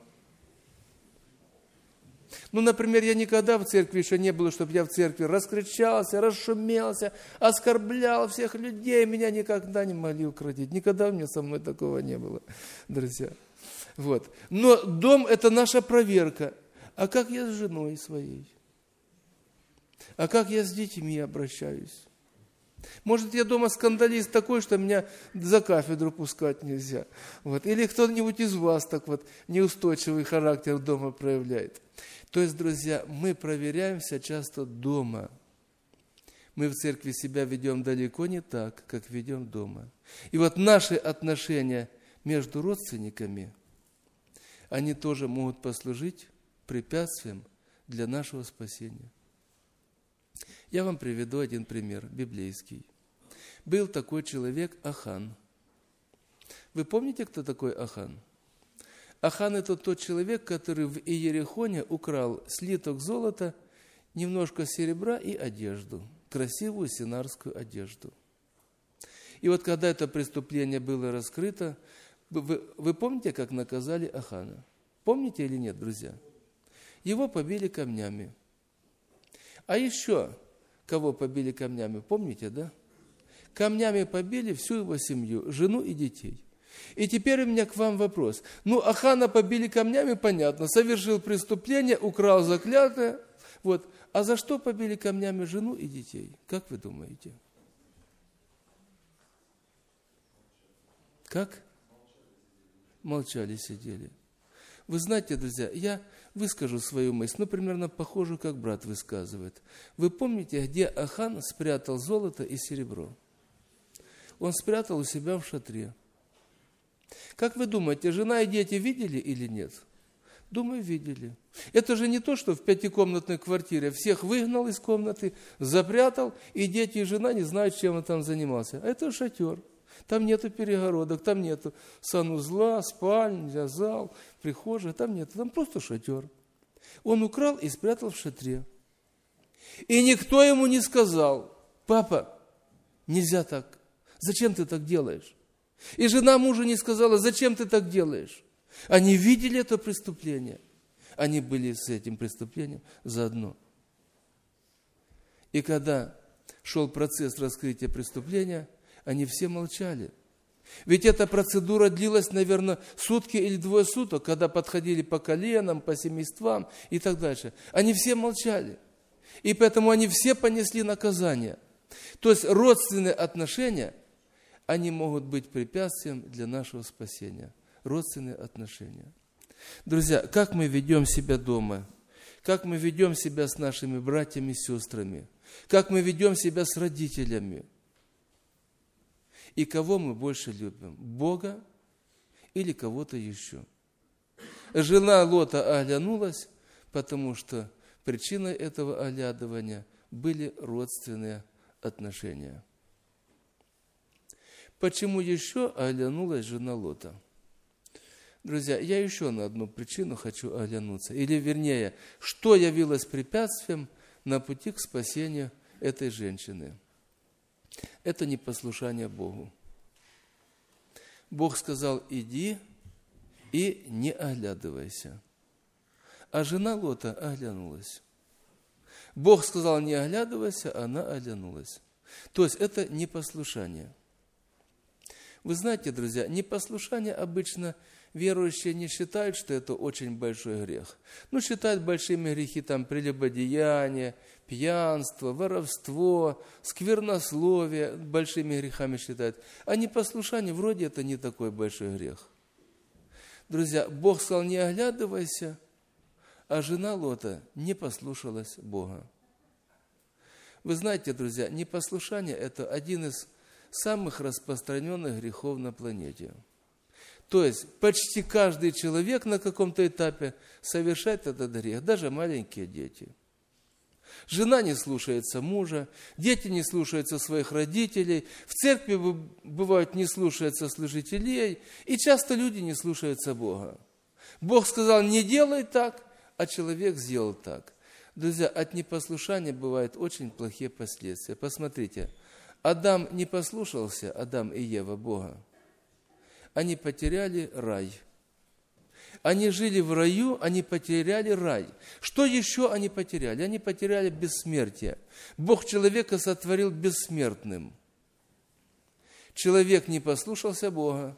Ну, например, я никогда в церкви еще не было, чтобы я в церкви раскричался, расшумелся, оскорблял всех людей, меня никогда не могли укротить. Никогда у меня со мной такого не было, друзья. Вот. Но дом – это наша проверка. А как я с женой своей? А как я с детьми обращаюсь? Может, я дома скандалист такой, что меня за кафедру пускать нельзя. Вот. Или кто-нибудь из вас так вот неустойчивый характер дома проявляет. То есть, друзья, мы проверяемся часто дома. Мы в церкви себя ведем далеко не так, как ведем дома. И вот наши отношения между родственниками, они тоже могут послужить препятствием для нашего спасения. Я вам приведу один пример, библейский. Был такой человек Ахан. Вы помните, кто такой Ахан? Ахан – это тот человек, который в Иерихоне украл слиток золота, немножко серебра и одежду, красивую синарскую одежду. И вот когда это преступление было раскрыто, вы, вы помните, как наказали Ахана? Помните или нет, друзья? Его побили камнями. А еще кого побили камнями, помните, да? Камнями побили всю его семью, жену и детей. И теперь у меня к вам вопрос. Ну, Ахана побили камнями, понятно, совершил преступление, украл заклятое. Вот. А за что побили камнями жену и детей? Как вы думаете? Как? Молчали, сидели. Вы знаете, друзья, я выскажу свою мысль, ну, примерно похожую, как брат высказывает. Вы помните, где Ахан спрятал золото и серебро? Он спрятал у себя в шатре. Как вы думаете, жена и дети видели или нет? Думаю, видели. Это же не то, что в пятикомнатной квартире всех выгнал из комнаты, запрятал, и дети и жена не знают, чем он там занимался. А это шатер. Там нету перегородок, там нету санузла, спальня, зал, прихожая, там нету, там просто шатер. Он украл и спрятал в шатре. И никто ему не сказал: папа, нельзя так, зачем ты так делаешь? И жена мужа не сказала: зачем ты так делаешь? Они видели это преступление, они были с этим преступлением заодно. И когда шел процесс раскрытия преступления, они все молчали. Ведь эта процедура длилась, наверное, сутки или двое суток, когда подходили по коленам, по семействам и так дальше. Они все молчали. И поэтому они все понесли наказание. То есть родственные отношения, они могут быть препятствием для нашего спасения. Родственные отношения. Друзья, как мы ведем себя дома? Как мы ведем себя с нашими братьями и сестрами? Как мы ведем себя с родителями? И кого мы больше любим? Бога или кого-то еще? Жена Лота оглянулась, потому что причиной этого оглядывания были родственные отношения. Почему еще оглянулась жена Лота? Друзья, я еще на одну причину хочу оглянуться. Или, вернее, что явилось препятствием на пути к спасению этой женщины? Это непослушание Богу. Бог сказал: иди и не оглядывайся. А жена Лота оглянулась. Бог сказал: не оглядывайся, она оглянулась. То есть это непослушание. Вы знаете, друзья, непослушание обычно верующие не считают, что это очень большой грех. Ну, считают большими грехи там прелюбодеяние, пьянство, воровство, сквернословие, большими грехами считают. А непослушание вроде это не такой большой грех. Друзья, Бог сказал, не оглядывайся, а жена Лота не послушалась Бога. Вы знаете, друзья, непослушание – это один из самых распространенных грехов на планете. То есть почти каждый человек на каком-то этапе совершает этот грех, даже маленькие дети. Жена не слушается мужа, дети не слушаются своих родителей, в церкви бывают не слушаются служителей, и часто люди не слушаются Бога. Бог сказал, не делай так, а человек сделал так. Друзья, от непослушания бывают очень плохие последствия. Посмотрите, Адам не послушался, Адам и Ева, Бога. Они потеряли рай. Они жили в раю, они потеряли рай. Что еще они потеряли? Они потеряли бессмертие. Бог человека сотворил бессмертным. Человек не послушался Бога.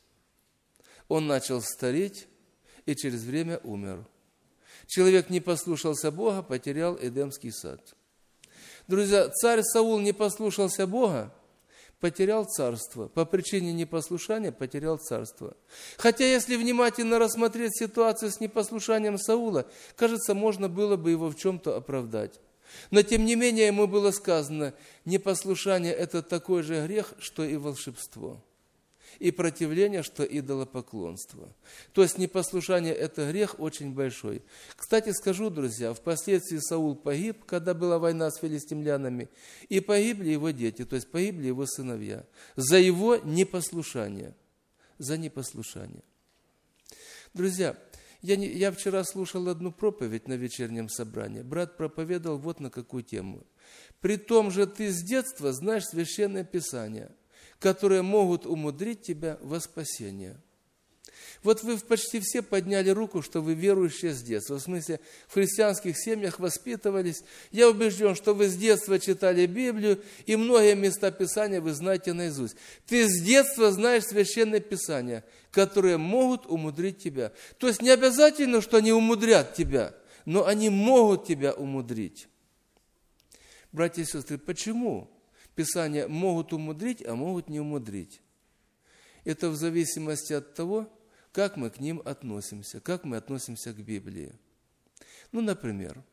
Он начал стареть и через время умер. Человек не послушался Бога, потерял Эдемский сад. Друзья, царь Саул не послушался Бога, потерял царство. По причине непослушания потерял царство. Хотя, если внимательно рассмотреть ситуацию с непослушанием Саула, кажется, можно было бы его в чем-то оправдать. Но, тем не менее, ему было сказано, непослушание – это такой же грех, что и волшебство. И противление, что идолопоклонство. То есть непослушание – это грех очень большой. Кстати, скажу, друзья, впоследствии Саул погиб, когда была война с филистимлянами, и погибли его дети, то есть погибли его сыновья, за его непослушание. За непослушание. Друзья, я, не, я вчера слушал одну проповедь на вечернем собрании. Брат проповедовал вот на какую тему. «При том же ты с детства знаешь Священное Писание, которые могут умудрить тебя во спасение». Вот вы почти все подняли руку, что вы верующие с детства. В смысле, в христианских семьях воспитывались. Я убежден, что вы с детства читали Библию, и многие места Писания вы знаете наизусть. Ты с детства знаешь Священное Писание, которые могут умудрить тебя. То есть не обязательно, что они умудрят тебя, но они могут тебя умудрить. Братья и сестры, почему Писания могут умудрить, а могут не умудрить? Это в зависимости от того, как мы к ним относимся, как мы относимся к Библии. Ну, например,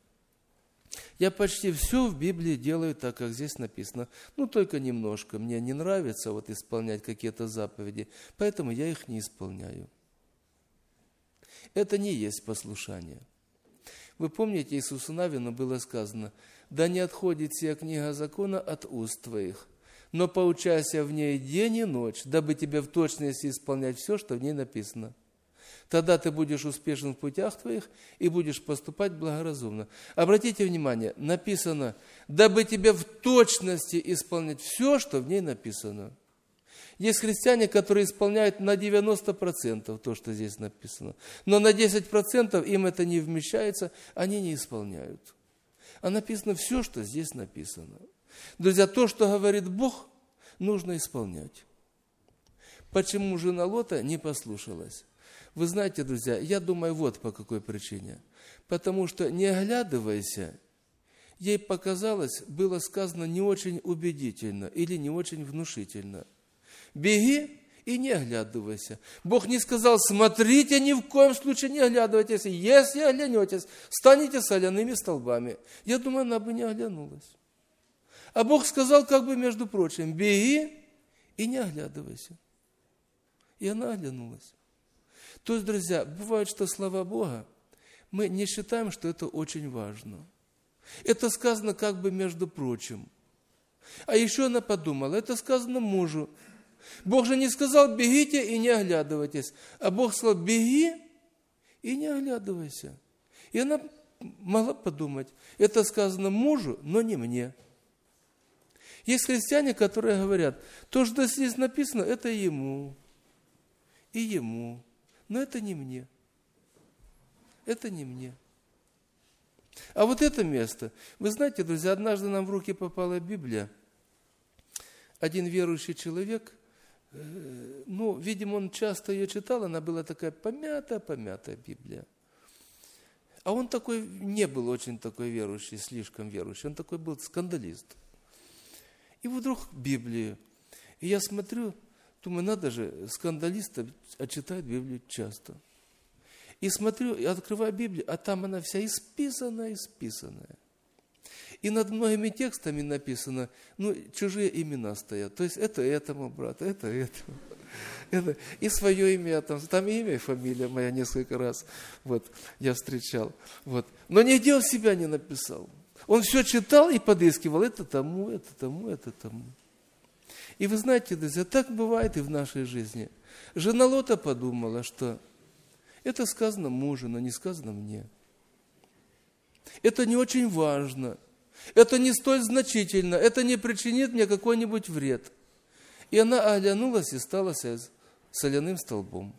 я почти все в Библии делаю так, как здесь написано, ну, только немножко. Мне не нравится вот исполнять какие-то заповеди, поэтому я их не исполняю. Это не есть послушание. Вы помните, Иисусу Навину было сказано, «Да не отходит сия книга закона от уст твоих, но поучайся в ней день и ночь, дабы тебе в точности исполнять все, что в ней написано. Тогда ты будешь успешен в путях твоих и будешь поступать благоразумно». Обратите внимание, написано, «дабы тебе в точности исполнять все, что в ней написано». Есть христиане, которые исполняют на девяносто процентов то, что здесь написано, но на десять процентов им это не вмещается, они не исполняют. А написано все, что здесь написано. Друзья, то, что говорит Бог, нужно исполнять. Почему жена Лота не послушалась? Вы знаете, друзья, я думаю, вот по какой причине. Потому что, не оглядывайся, ей показалось, было сказано не очень убедительно или не очень внушительно. Беги и не оглядывайся. Бог не сказал, смотрите, ни в коем случае не оглядывайтесь. Если оглянетесь, станете соляными столбами. Я думаю, она бы не оглянулась. А Бог сказал, как бы, между прочим, беги и не оглядывайся. И она оглянулась. То есть, друзья, бывает, что слова Бога, мы не считаем, что это очень важно. Это сказано как бы между прочим. А еще она подумала, это сказано мужу. Бог же не сказал, бегите и не оглядывайтесь, а Бог сказал, беги и не оглядывайся. И она могла подумать, это сказано мужу, но не мне. Есть христиане, которые говорят, то, что здесь написано, это ему и ему, но это не мне. Это не мне. А вот это место, вы знаете, друзья, однажды нам в руки попала Библия. Один верующий человек, ну, видимо, он часто ее читал, она была такая помятая-помятая Библия. А он такой, не был очень такой верующий, слишком верующий, он такой был скандалист. И вдруг Библию. И я смотрю, думаю, надо же, скандалист, а читает Библию часто. И смотрю, и открываю Библию, а там она вся исписанная, исписанная. И над многими текстами написано, ну, чужие имена стоят. То есть это этому брату, это этому. Это, и свое имя, там, там имя и фамилия моя несколько раз вот, я встречал. Вот. Но нигде он себя не написал. Он все читал и подыскивал. Это тому, это тому, это тому. И вы знаете, друзья, так бывает и в нашей жизни. Жена Лота подумала, что это сказано мужу, но не сказано мне. Это не очень важно. Это не столь значительно. Это не причинит мне какой-нибудь вред. И она оглянулась и стала соляным столбом.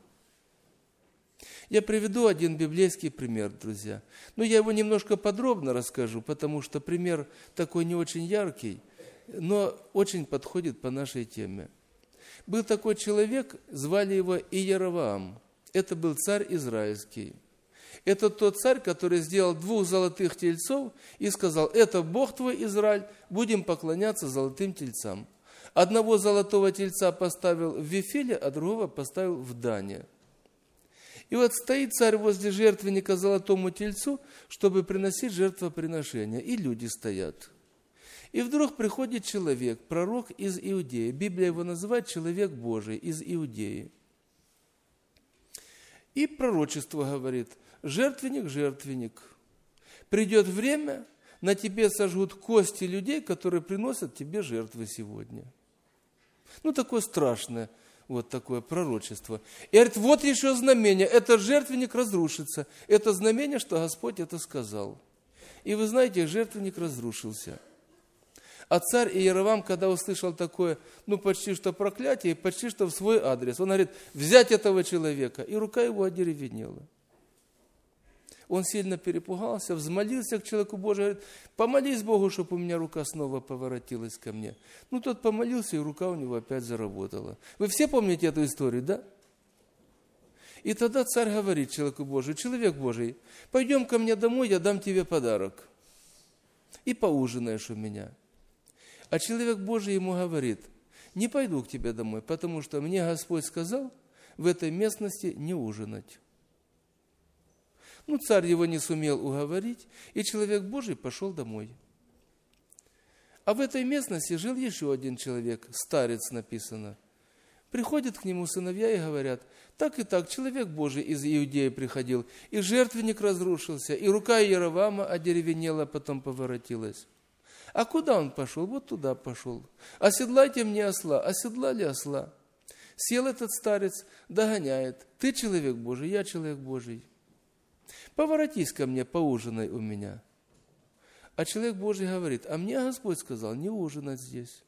Я приведу один библейский пример, друзья. Но я его немножко подробно расскажу, потому что пример такой не очень яркий, но очень подходит по нашей теме. Был такой человек, звали его Иеровоам. Это был царь израильский. Это тот царь, который сделал двух золотых тельцов и сказал: это Бог твой, Израиль, будем поклоняться золотым тельцам. Одного золотого тельца поставил в Вифиле, а другого поставил в Дане. И вот стоит царь возле жертвенника золотому тельцу, чтобы приносить жертвоприношения, и люди стоят. И вдруг приходит человек, пророк из Иудеи. Библия его называет человек Божий из Иудеи. И пророчество говорит: жертвенник, жертвенник, придет время, на тебе сожгут кости людей, которые приносят тебе жертвы сегодня. Ну, такое страшное, вот такое пророчество. И говорит, вот еще знамение, этот жертвенник разрушится. Это знамение, что Господь это сказал. И вы знаете, жертвенник разрушился. А царь Иеровоам, когда услышал такое, ну, почти что проклятие, почти что в свой адрес, он говорит: взять этого человека. И рука его одеревенела. Он сильно перепугался, взмолился к человеку Божию, говорит: помолись Богу, чтобы у меня рука снова поворотилась ко мне. Ну, тот помолился, и рука у него опять заработала. Вы все помните эту историю, да? И тогда царь говорит человеку Божию: человек Божий, пойдем ко мне домой, я дам тебе подарок. И поужинаешь у меня. А человек Божий ему говорит: не пойду к тебе домой, потому что мне Господь сказал в этой местности не ужинать. Ну, царь его не сумел уговорить, и человек Божий пошел домой. А в этой местности жил еще один человек, старец написано. Приходят к нему сыновья и говорят: так и так, человек Божий из Иудеи приходил, и жертвенник разрушился, и рука Иеровоама одеревенела, потом поворотилась. А куда он пошел? Вот туда пошел. Оседлайте мне осла. Оседлали осла. Сел этот старец, догоняет: ты человек Божий, я человек Божий. Поворотись ко мне, поужинай у меня. А человек Божий говорит: а мне Господь сказал не ужинать здесь.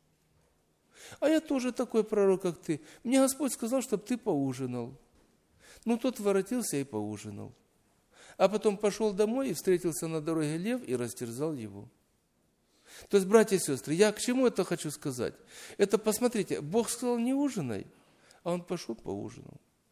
А я тоже такой пророк, как ты. Мне Господь сказал, чтобы ты поужинал. Ну, тот воротился и поужинал. А потом пошел домой и встретился на дороге лев и растерзал его. То есть, братья и сестры, я к чему это хочу сказать? Это, посмотрите, Бог сказал не ужинай, а он пошел поужинал.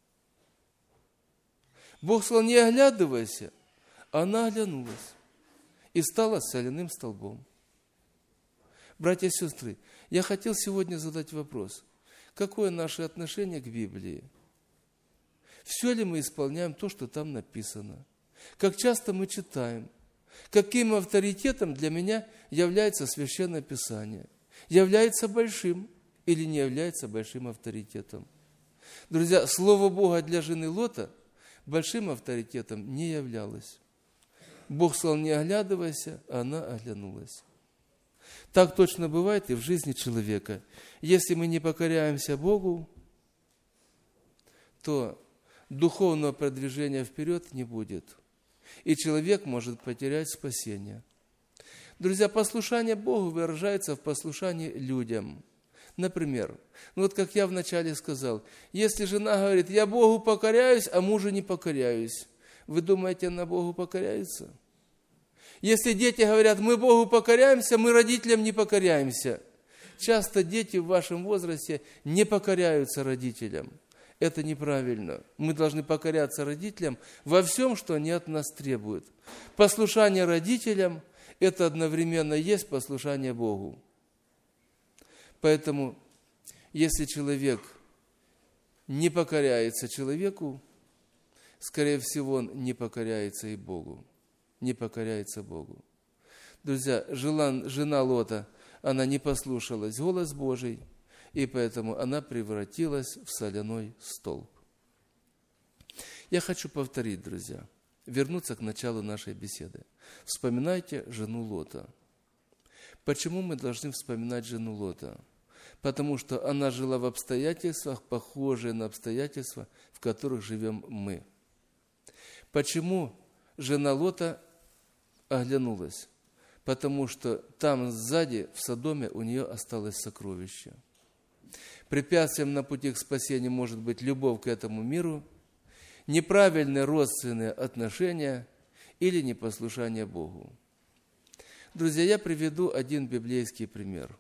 Бог сказал не оглядывайся, а она оглянулась и стала соляным столбом. Братья и сестры, я хотел сегодня задать вопрос. Какое наше отношение к Библии? Все ли мы исполняем то, что там написано? Как часто мы читаем? Каким авторитетом для меня является Священное Писание? Является большим или не является большим авторитетом? Друзья, Слово Бога для жены Лота большим авторитетом не являлось. Бог сказал не оглядывайся, а она оглянулась. Так точно бывает и в жизни человека. Если мы не покоряемся Богу, то духовного продвижения вперед не будет. И человек может потерять спасение. Друзья, послушание Богу выражается в послушании людям. Например, ну вот как я вначале сказал, если жена говорит: я Богу покоряюсь, а мужу не покоряюсь, вы думаете, она Богу покоряется? Если дети говорят: мы Богу покоряемся, мы родителям не покоряемся. Часто дети в вашем возрасте не покоряются родителям. Это неправильно. Мы должны покоряться родителям во всем, что они от нас требуют. Послушание родителям – это одновременно есть послушание Богу. Поэтому, если человек не покоряется человеку, скорее всего, он не покоряется и Богу. Не покоряется Богу. Друзья, жена Лота, она не послушалась голос Божий, и поэтому она превратилась в соляной столб. Я хочу повторить, друзья, вернуться к началу нашей беседы. Вспоминайте жену Лота. Почему мы должны вспоминать жену Лота? Потому что она жила в обстоятельствах, похожие на обстоятельства, в которых живем мы. Почему жена Лота оглянулась? Потому что там сзади, в Содоме, у нее осталось сокровище. Препятствием на пути к спасению может быть любовь к этому миру, неправильные родственные отношения или непослушание Богу. Друзья, я приведу один библейский пример.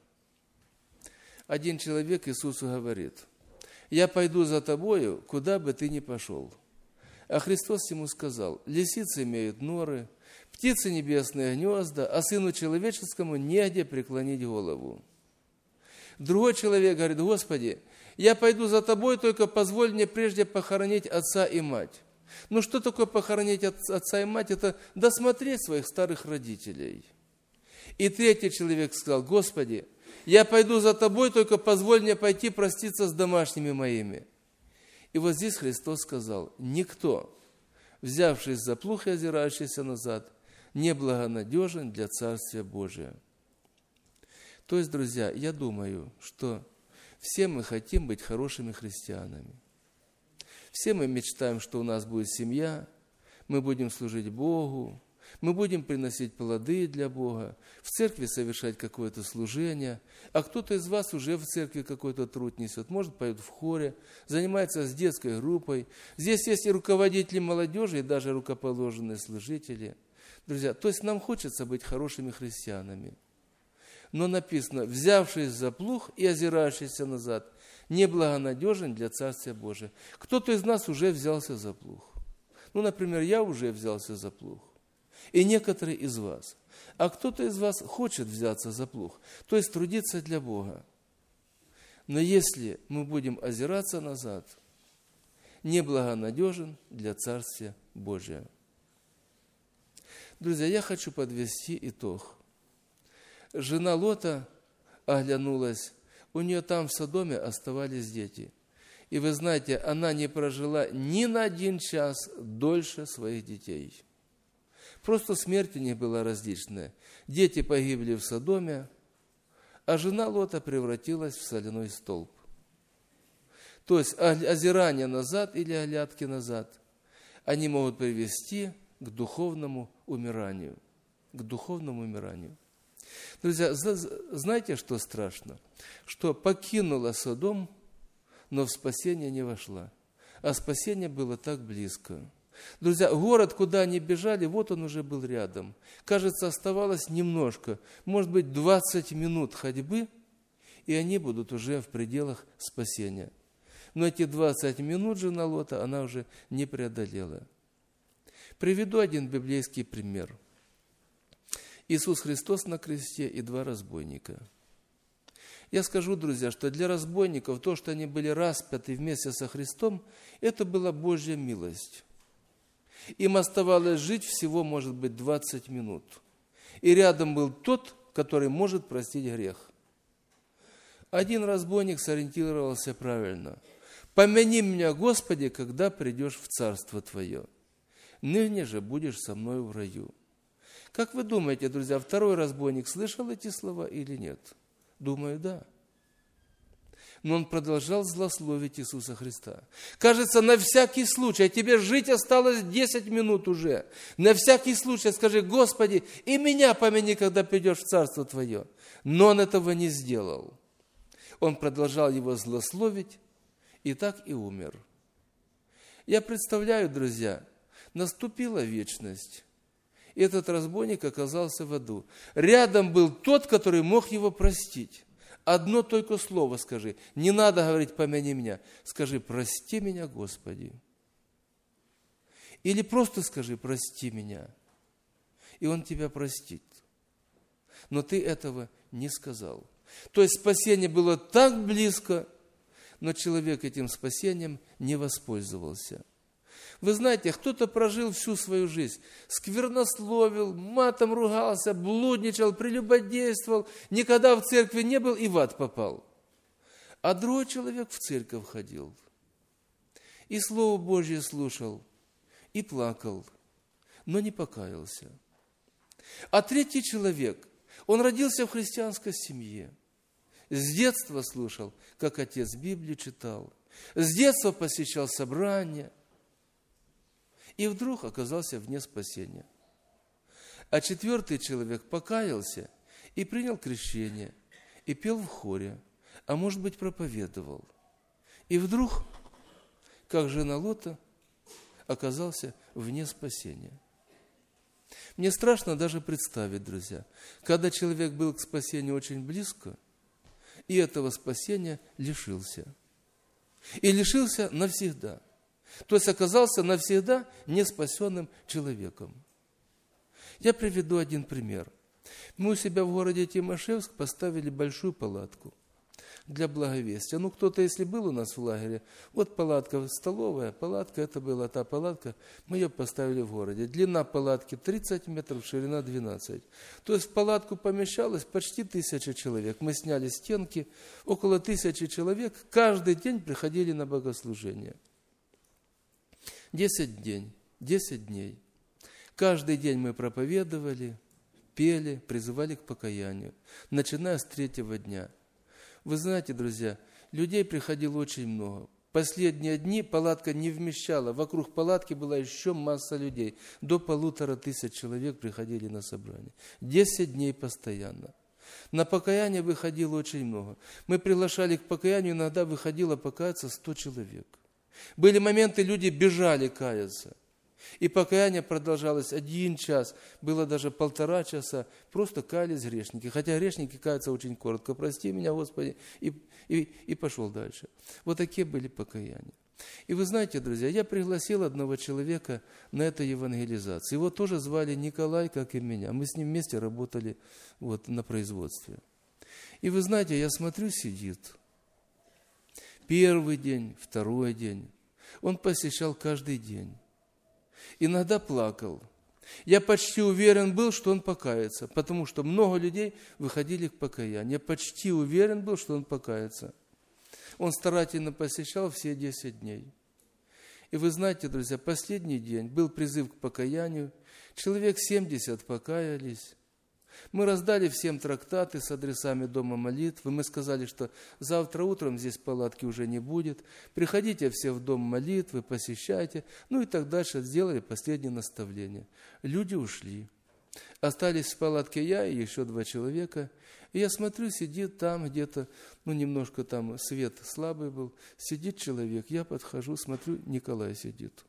Один человек Иисусу говорит: «Я пойду за тобою, куда бы ты ни пошел». А Христос ему сказал: «Лисицы имеют норы, птицы небесные гнезда, а сыну человеческому негде преклонить голову». Другой человек говорит: «Господи, я пойду за тобой, только позволь мне прежде похоронить отца и мать». Ну что такое похоронить отца и мать? Это досмотреть своих старых родителей. И третий человек сказал: «Господи, я пойду за тобой, только позволь мне пойти проститься с домашними моими». И вот здесь Христос сказал: «Никто, взявшись за плуг и озирающийся назад, неблагонадежен для Царствия Божия». То есть, друзья, я думаю, что все мы хотим быть хорошими христианами. Все мы мечтаем, что у нас будет семья, мы будем служить Богу, мы будем приносить плоды для Бога, в церкви совершать какое-то служение, а кто-то из вас уже в церкви какой-то труд несет, может, поет в хоре, занимается с детской группой. Здесь есть и руководители молодежи, и даже рукоположенные служители. Друзья, то есть нам хочется быть хорошими христианами. Но написано: «взявшись за плуг и озирающийся назад, неблагонадежен для Царствия Божия». Кто-то из нас уже взялся за плуг. Ну, например, я уже взялся за плуг. И некоторые из вас. А кто-то из вас хочет взяться за плуг, то есть трудиться для Бога. Но если мы будем озираться назад, неблагонадежен для Царствия Божия. Друзья, я хочу подвести итог. Жена Лота оглянулась, у нее там в Содоме оставались дети. И вы знаете, она не прожила ни на один час дольше своих детей. Просто смерть у них была различная. Дети погибли в Содоме, а жена Лота превратилась в соляной столб. То есть озирание назад или оглядки назад, они могут привести к духовному умиранию. К духовному умиранию. Друзья, знаете, что страшно? Что покинула Содом, но в спасение не вошла. А спасение было так близко. Друзья, город, куда они бежали, вот он уже был рядом. Кажется, оставалось немножко, может быть, двадцать минут ходьбы, и они будут уже в пределах спасения. Но эти двадцать минут жена Лота, она уже не преодолела. Приведу один библейский пример. Иисус Христос на кресте и два разбойника. Я скажу, друзья, что для разбойников то, что они были распяты вместе со Христом, это была Божья милость. Им оставалось жить всего, может быть, двадцать минут. И рядом был тот, который может простить грех. Один разбойник сориентировался правильно. «Помяни меня, Господи, когда придешь в Царство Твое. Ныне же будешь со мной в раю». Как вы думаете, друзья, второй разбойник слышал эти слова или нет? Думаю, да. Но он продолжал злословить Иисуса Христа. Кажется, на всякий случай, тебе жить осталось десять минут уже. На всякий случай скажи: «Господи, и меня помяни, когда придешь в Царство Твое». Но он этого не сделал. Он продолжал его злословить, и так и умер. Я представляю, друзья, наступила вечность. И этот разбойник оказался в аду. Рядом был тот, который мог его простить. Одно только слово скажи. Не надо говорить «помяни меня». Скажи «прости меня, Господи». Или просто скажи «прости меня». И он тебя простит. Но ты этого не сказал. То есть спасение было так близко, но человек этим спасением не воспользовался. Вы знаете, кто-то прожил всю свою жизнь, сквернословил, матом ругался, блудничал, прелюбодействовал, никогда в церкви не был и в ад попал. А другой человек в церковь ходил, и Слово Божье слушал, и плакал, но не покаялся. А третий человек, он родился в христианской семье, с детства слушал, как отец Библию читал, с детства посещал собрания, и вдруг оказался вне спасения. А четвертый человек покаялся и принял крещение, и пел в хоре, а может быть проповедовал. И вдруг, как жена Лота, оказался вне спасения. Мне страшно даже представить, друзья, когда человек был к спасению очень близко, и этого спасения лишился. И лишился навсегда. То есть оказался навсегда неспасенным человеком. Я приведу один пример. Мы у себя в городе Тимошевск поставили большую палатку для благовестия. Ну, кто-то, если был у нас в лагере, вот палатка столовая, палатка, это была та палатка, мы ее поставили в городе. Длина палатки тридцать метров, ширина двенадцать. То есть в палатку помещалось почти тысяча человек. Мы сняли стенки, около тысячи человек каждый день приходили на богослужение. Десять дней, десять дней. Каждый день мы проповедовали, пели, призывали к покаянию, начиная с третьего дня. Вы знаете, друзья, людей приходило очень много. Последние дни палатка не вмещала. Вокруг палатки была еще масса людей. До полутора тысяч человек приходили на собрание. Десять дней постоянно. На покаяние выходило очень много. Мы приглашали к покаянию, иногда выходило покаяться сто человек. Были моменты, люди бежали каяться. И покаяние продолжалось один час, было даже полтора часа, просто каялись грешники. Хотя грешники каются очень коротко. Прости меня, Господи, и, и, и пошел дальше. Вот такие были покаяния. И вы знаете, друзья, я пригласил одного человека на эту евангелизацию. Его тоже звали Николай, как и меня. Мы с ним вместе работали вот, на производстве. И вы знаете, я смотрю, сидит. Первый день, второй день. Он посещал каждый день. Иногда плакал. Я почти уверен был, что он покается, потому что много людей выходили к покаянию. Я почти уверен был, что он покается. Он старательно посещал все десять дней. И вы знаете, друзья, последний день был призыв к покаянию. Человек семьдесят покаялись. Мы раздали всем трактаты с адресами дома молитвы. Мы сказали, что завтра утром здесь палатки уже не будет. Приходите все в дом молитвы, посещайте. Ну и так дальше. Сделали последнее наставление. Люди ушли. Остались в палатке я и еще два человека. И я смотрю, сидит там где-то, ну немножко там свет слабый был. Сидит человек, я подхожу, смотрю, Николай сидит.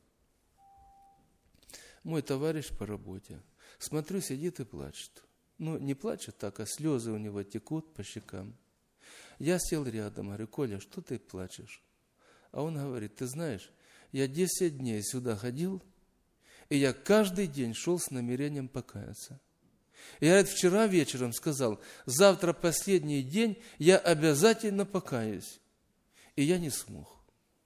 Мой товарищ по работе. Смотрю, сидит и плачет. Ну, не плачет так, а слезы у него текут по щекам. Я сел рядом, говорю, Коля, что ты плачешь? А он говорит, ты знаешь, я десять дней сюда ходил, и я каждый день шел с намерением покаяться. И я вчера вечером сказал, завтра последний день, я обязательно покаюсь. И я не смог.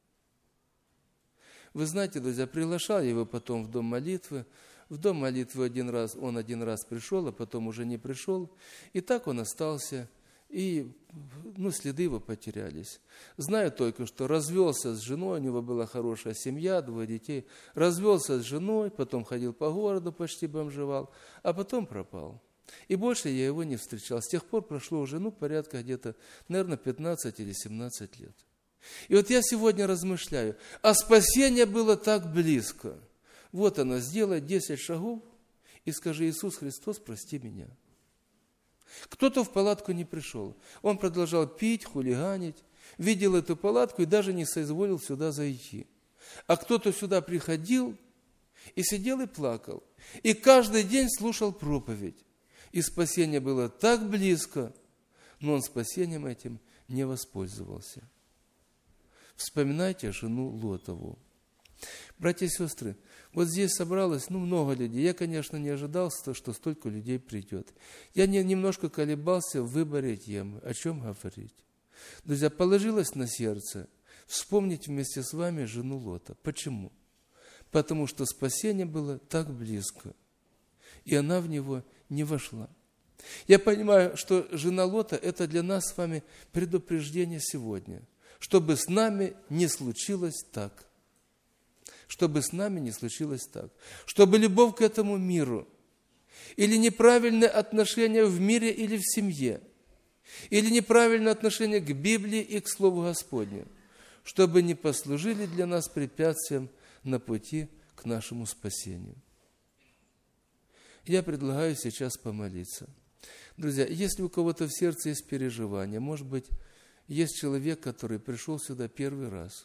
Вы знаете, друзья, приглашал его потом в дом молитвы. В дом молитвы один раз, он один раз пришел, а потом уже не пришел. И так он остался, и ну, следы его потерялись. Знаю только, что развелся с женой, у него была хорошая семья, двое детей. Развелся с женой, потом ходил по городу, почти бомжевал, а потом пропал. И больше я его не встречал. С тех пор прошло уже, ну, порядка где-то, наверное, пятнадцать или семнадцать лет. И вот я сегодня размышляю, а спасение было так близко. Вот оно, сделай десять шагов и скажи, Иисус Христос, прости меня. Кто-то в палатку не пришел. Он продолжал пить, хулиганить, видел эту палатку и даже не соизволил сюда зайти. А кто-то сюда приходил и сидел и плакал. И каждый день слушал проповедь. И спасение было так близко, но он спасением этим не воспользовался. Вспоминайте жену Лотову. Братья и сестры, вот здесь собралось ну, много людей. Я, конечно, не ожидал, что столько людей придет. Я не, немножко колебался в выборе темы, о чем говорить. Друзья, положилось на сердце вспомнить вместе с вами жену Лота. Почему? потому что спасение было так близко, и она в него не вошла. Я понимаю, что жена Лота – это для нас с вами предупреждение сегодня, чтобы с нами не случилось так. Чтобы с нами не случилось так. Чтобы любовь к этому миру или неправильное отношение в мире или в семье, или неправильное отношение к Библии и к Слову Господню, чтобы не послужили для нас препятствием на пути к нашему спасению. Я предлагаю сейчас помолиться. Друзья, если у кого-то в сердце есть переживания, может быть, есть человек, который пришел сюда первый раз,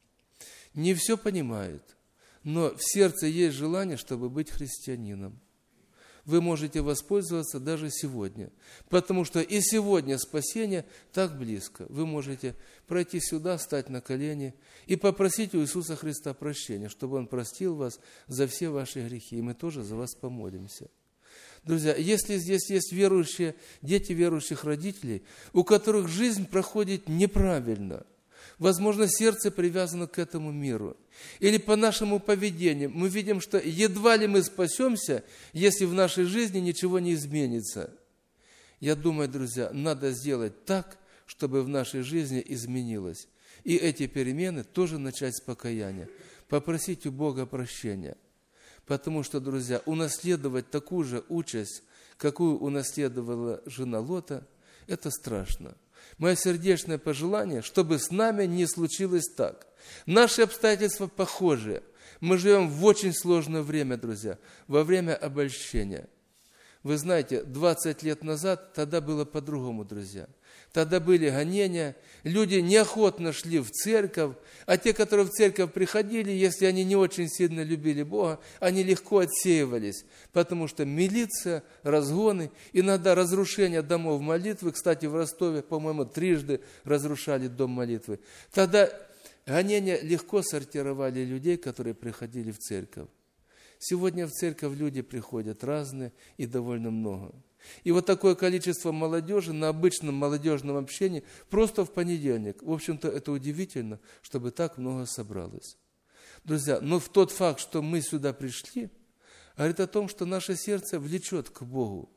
не все понимает, но в сердце есть желание, чтобы быть христианином. Вы можете воспользоваться даже сегодня, потому что и сегодня спасение так близко. Вы можете пройти сюда, встать на колени и попросить у Иисуса Христа прощения, чтобы Он простил вас за все ваши грехи, и мы тоже за вас помолимся. Друзья, если здесь есть верующие, дети верующих родителей, у которых жизнь проходит неправильно, возможно, сердце привязано к этому миру, или по нашему поведению мы видим, что едва ли мы спасемся, если в нашей жизни ничего не изменится. Я думаю, друзья, надо сделать так, чтобы в нашей жизни изменилось. И эти перемены тоже начать с покаяния, попросить у Бога прощения. Потому что, друзья, унаследовать такую же участь, какую унаследовала жена Лота, это страшно. Мое сердечное пожелание, чтобы с нами не случилось так. Наши обстоятельства похожи. Мы живем в очень сложное время, друзья, во время обольщения. Вы знаете, двадцать лет назад тогда было по-другому, друзья. Тогда были гонения, люди неохотно шли в церковь, а те, которые в церковь приходили, если они не очень сильно любили Бога, они легко отсеивались, потому что милиция, разгоны, иногда разрушение домов молитвы, кстати, в Ростове, по-моему, трижды разрушали дом молитвы. Тогда гонения легко сортировали людей, которые приходили в церковь. Сегодня в церковь люди приходят разные и довольно много. И вот такое количество молодежи на обычном молодежном общении просто в понедельник. В общем-то, это удивительно, чтобы так много собралось. Друзья, но в тот факт, что мы сюда пришли, говорит о том, что наше сердце влечет к Богу.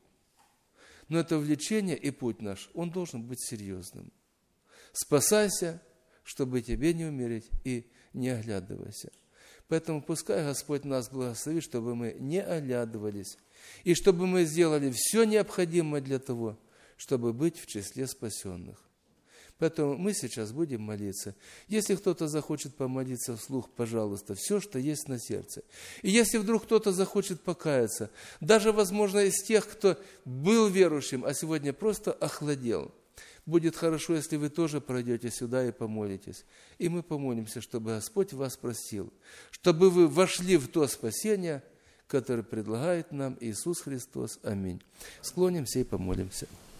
Но это влечение и путь наш, он должен быть серьезным. Спасайся, чтобы тебе не умереть, и не оглядывайся. Поэтому пускай Господь нас благословит, чтобы мы не оглядывались, и чтобы мы сделали все необходимое для того, чтобы быть в числе спасенных. Поэтому мы сейчас будем молиться. Если кто-то захочет помолиться вслух, пожалуйста, все, что есть на сердце. И если вдруг кто-то захочет покаяться, даже, возможно, из тех, кто был верующим, а сегодня просто охладел, будет хорошо, если вы тоже пройдете сюда и помолитесь. И мы помолимся, чтобы Господь вас простил, чтобы вы вошли в то спасение, которое предлагает нам Иисус Христос. Аминь. Склонимся и помолимся.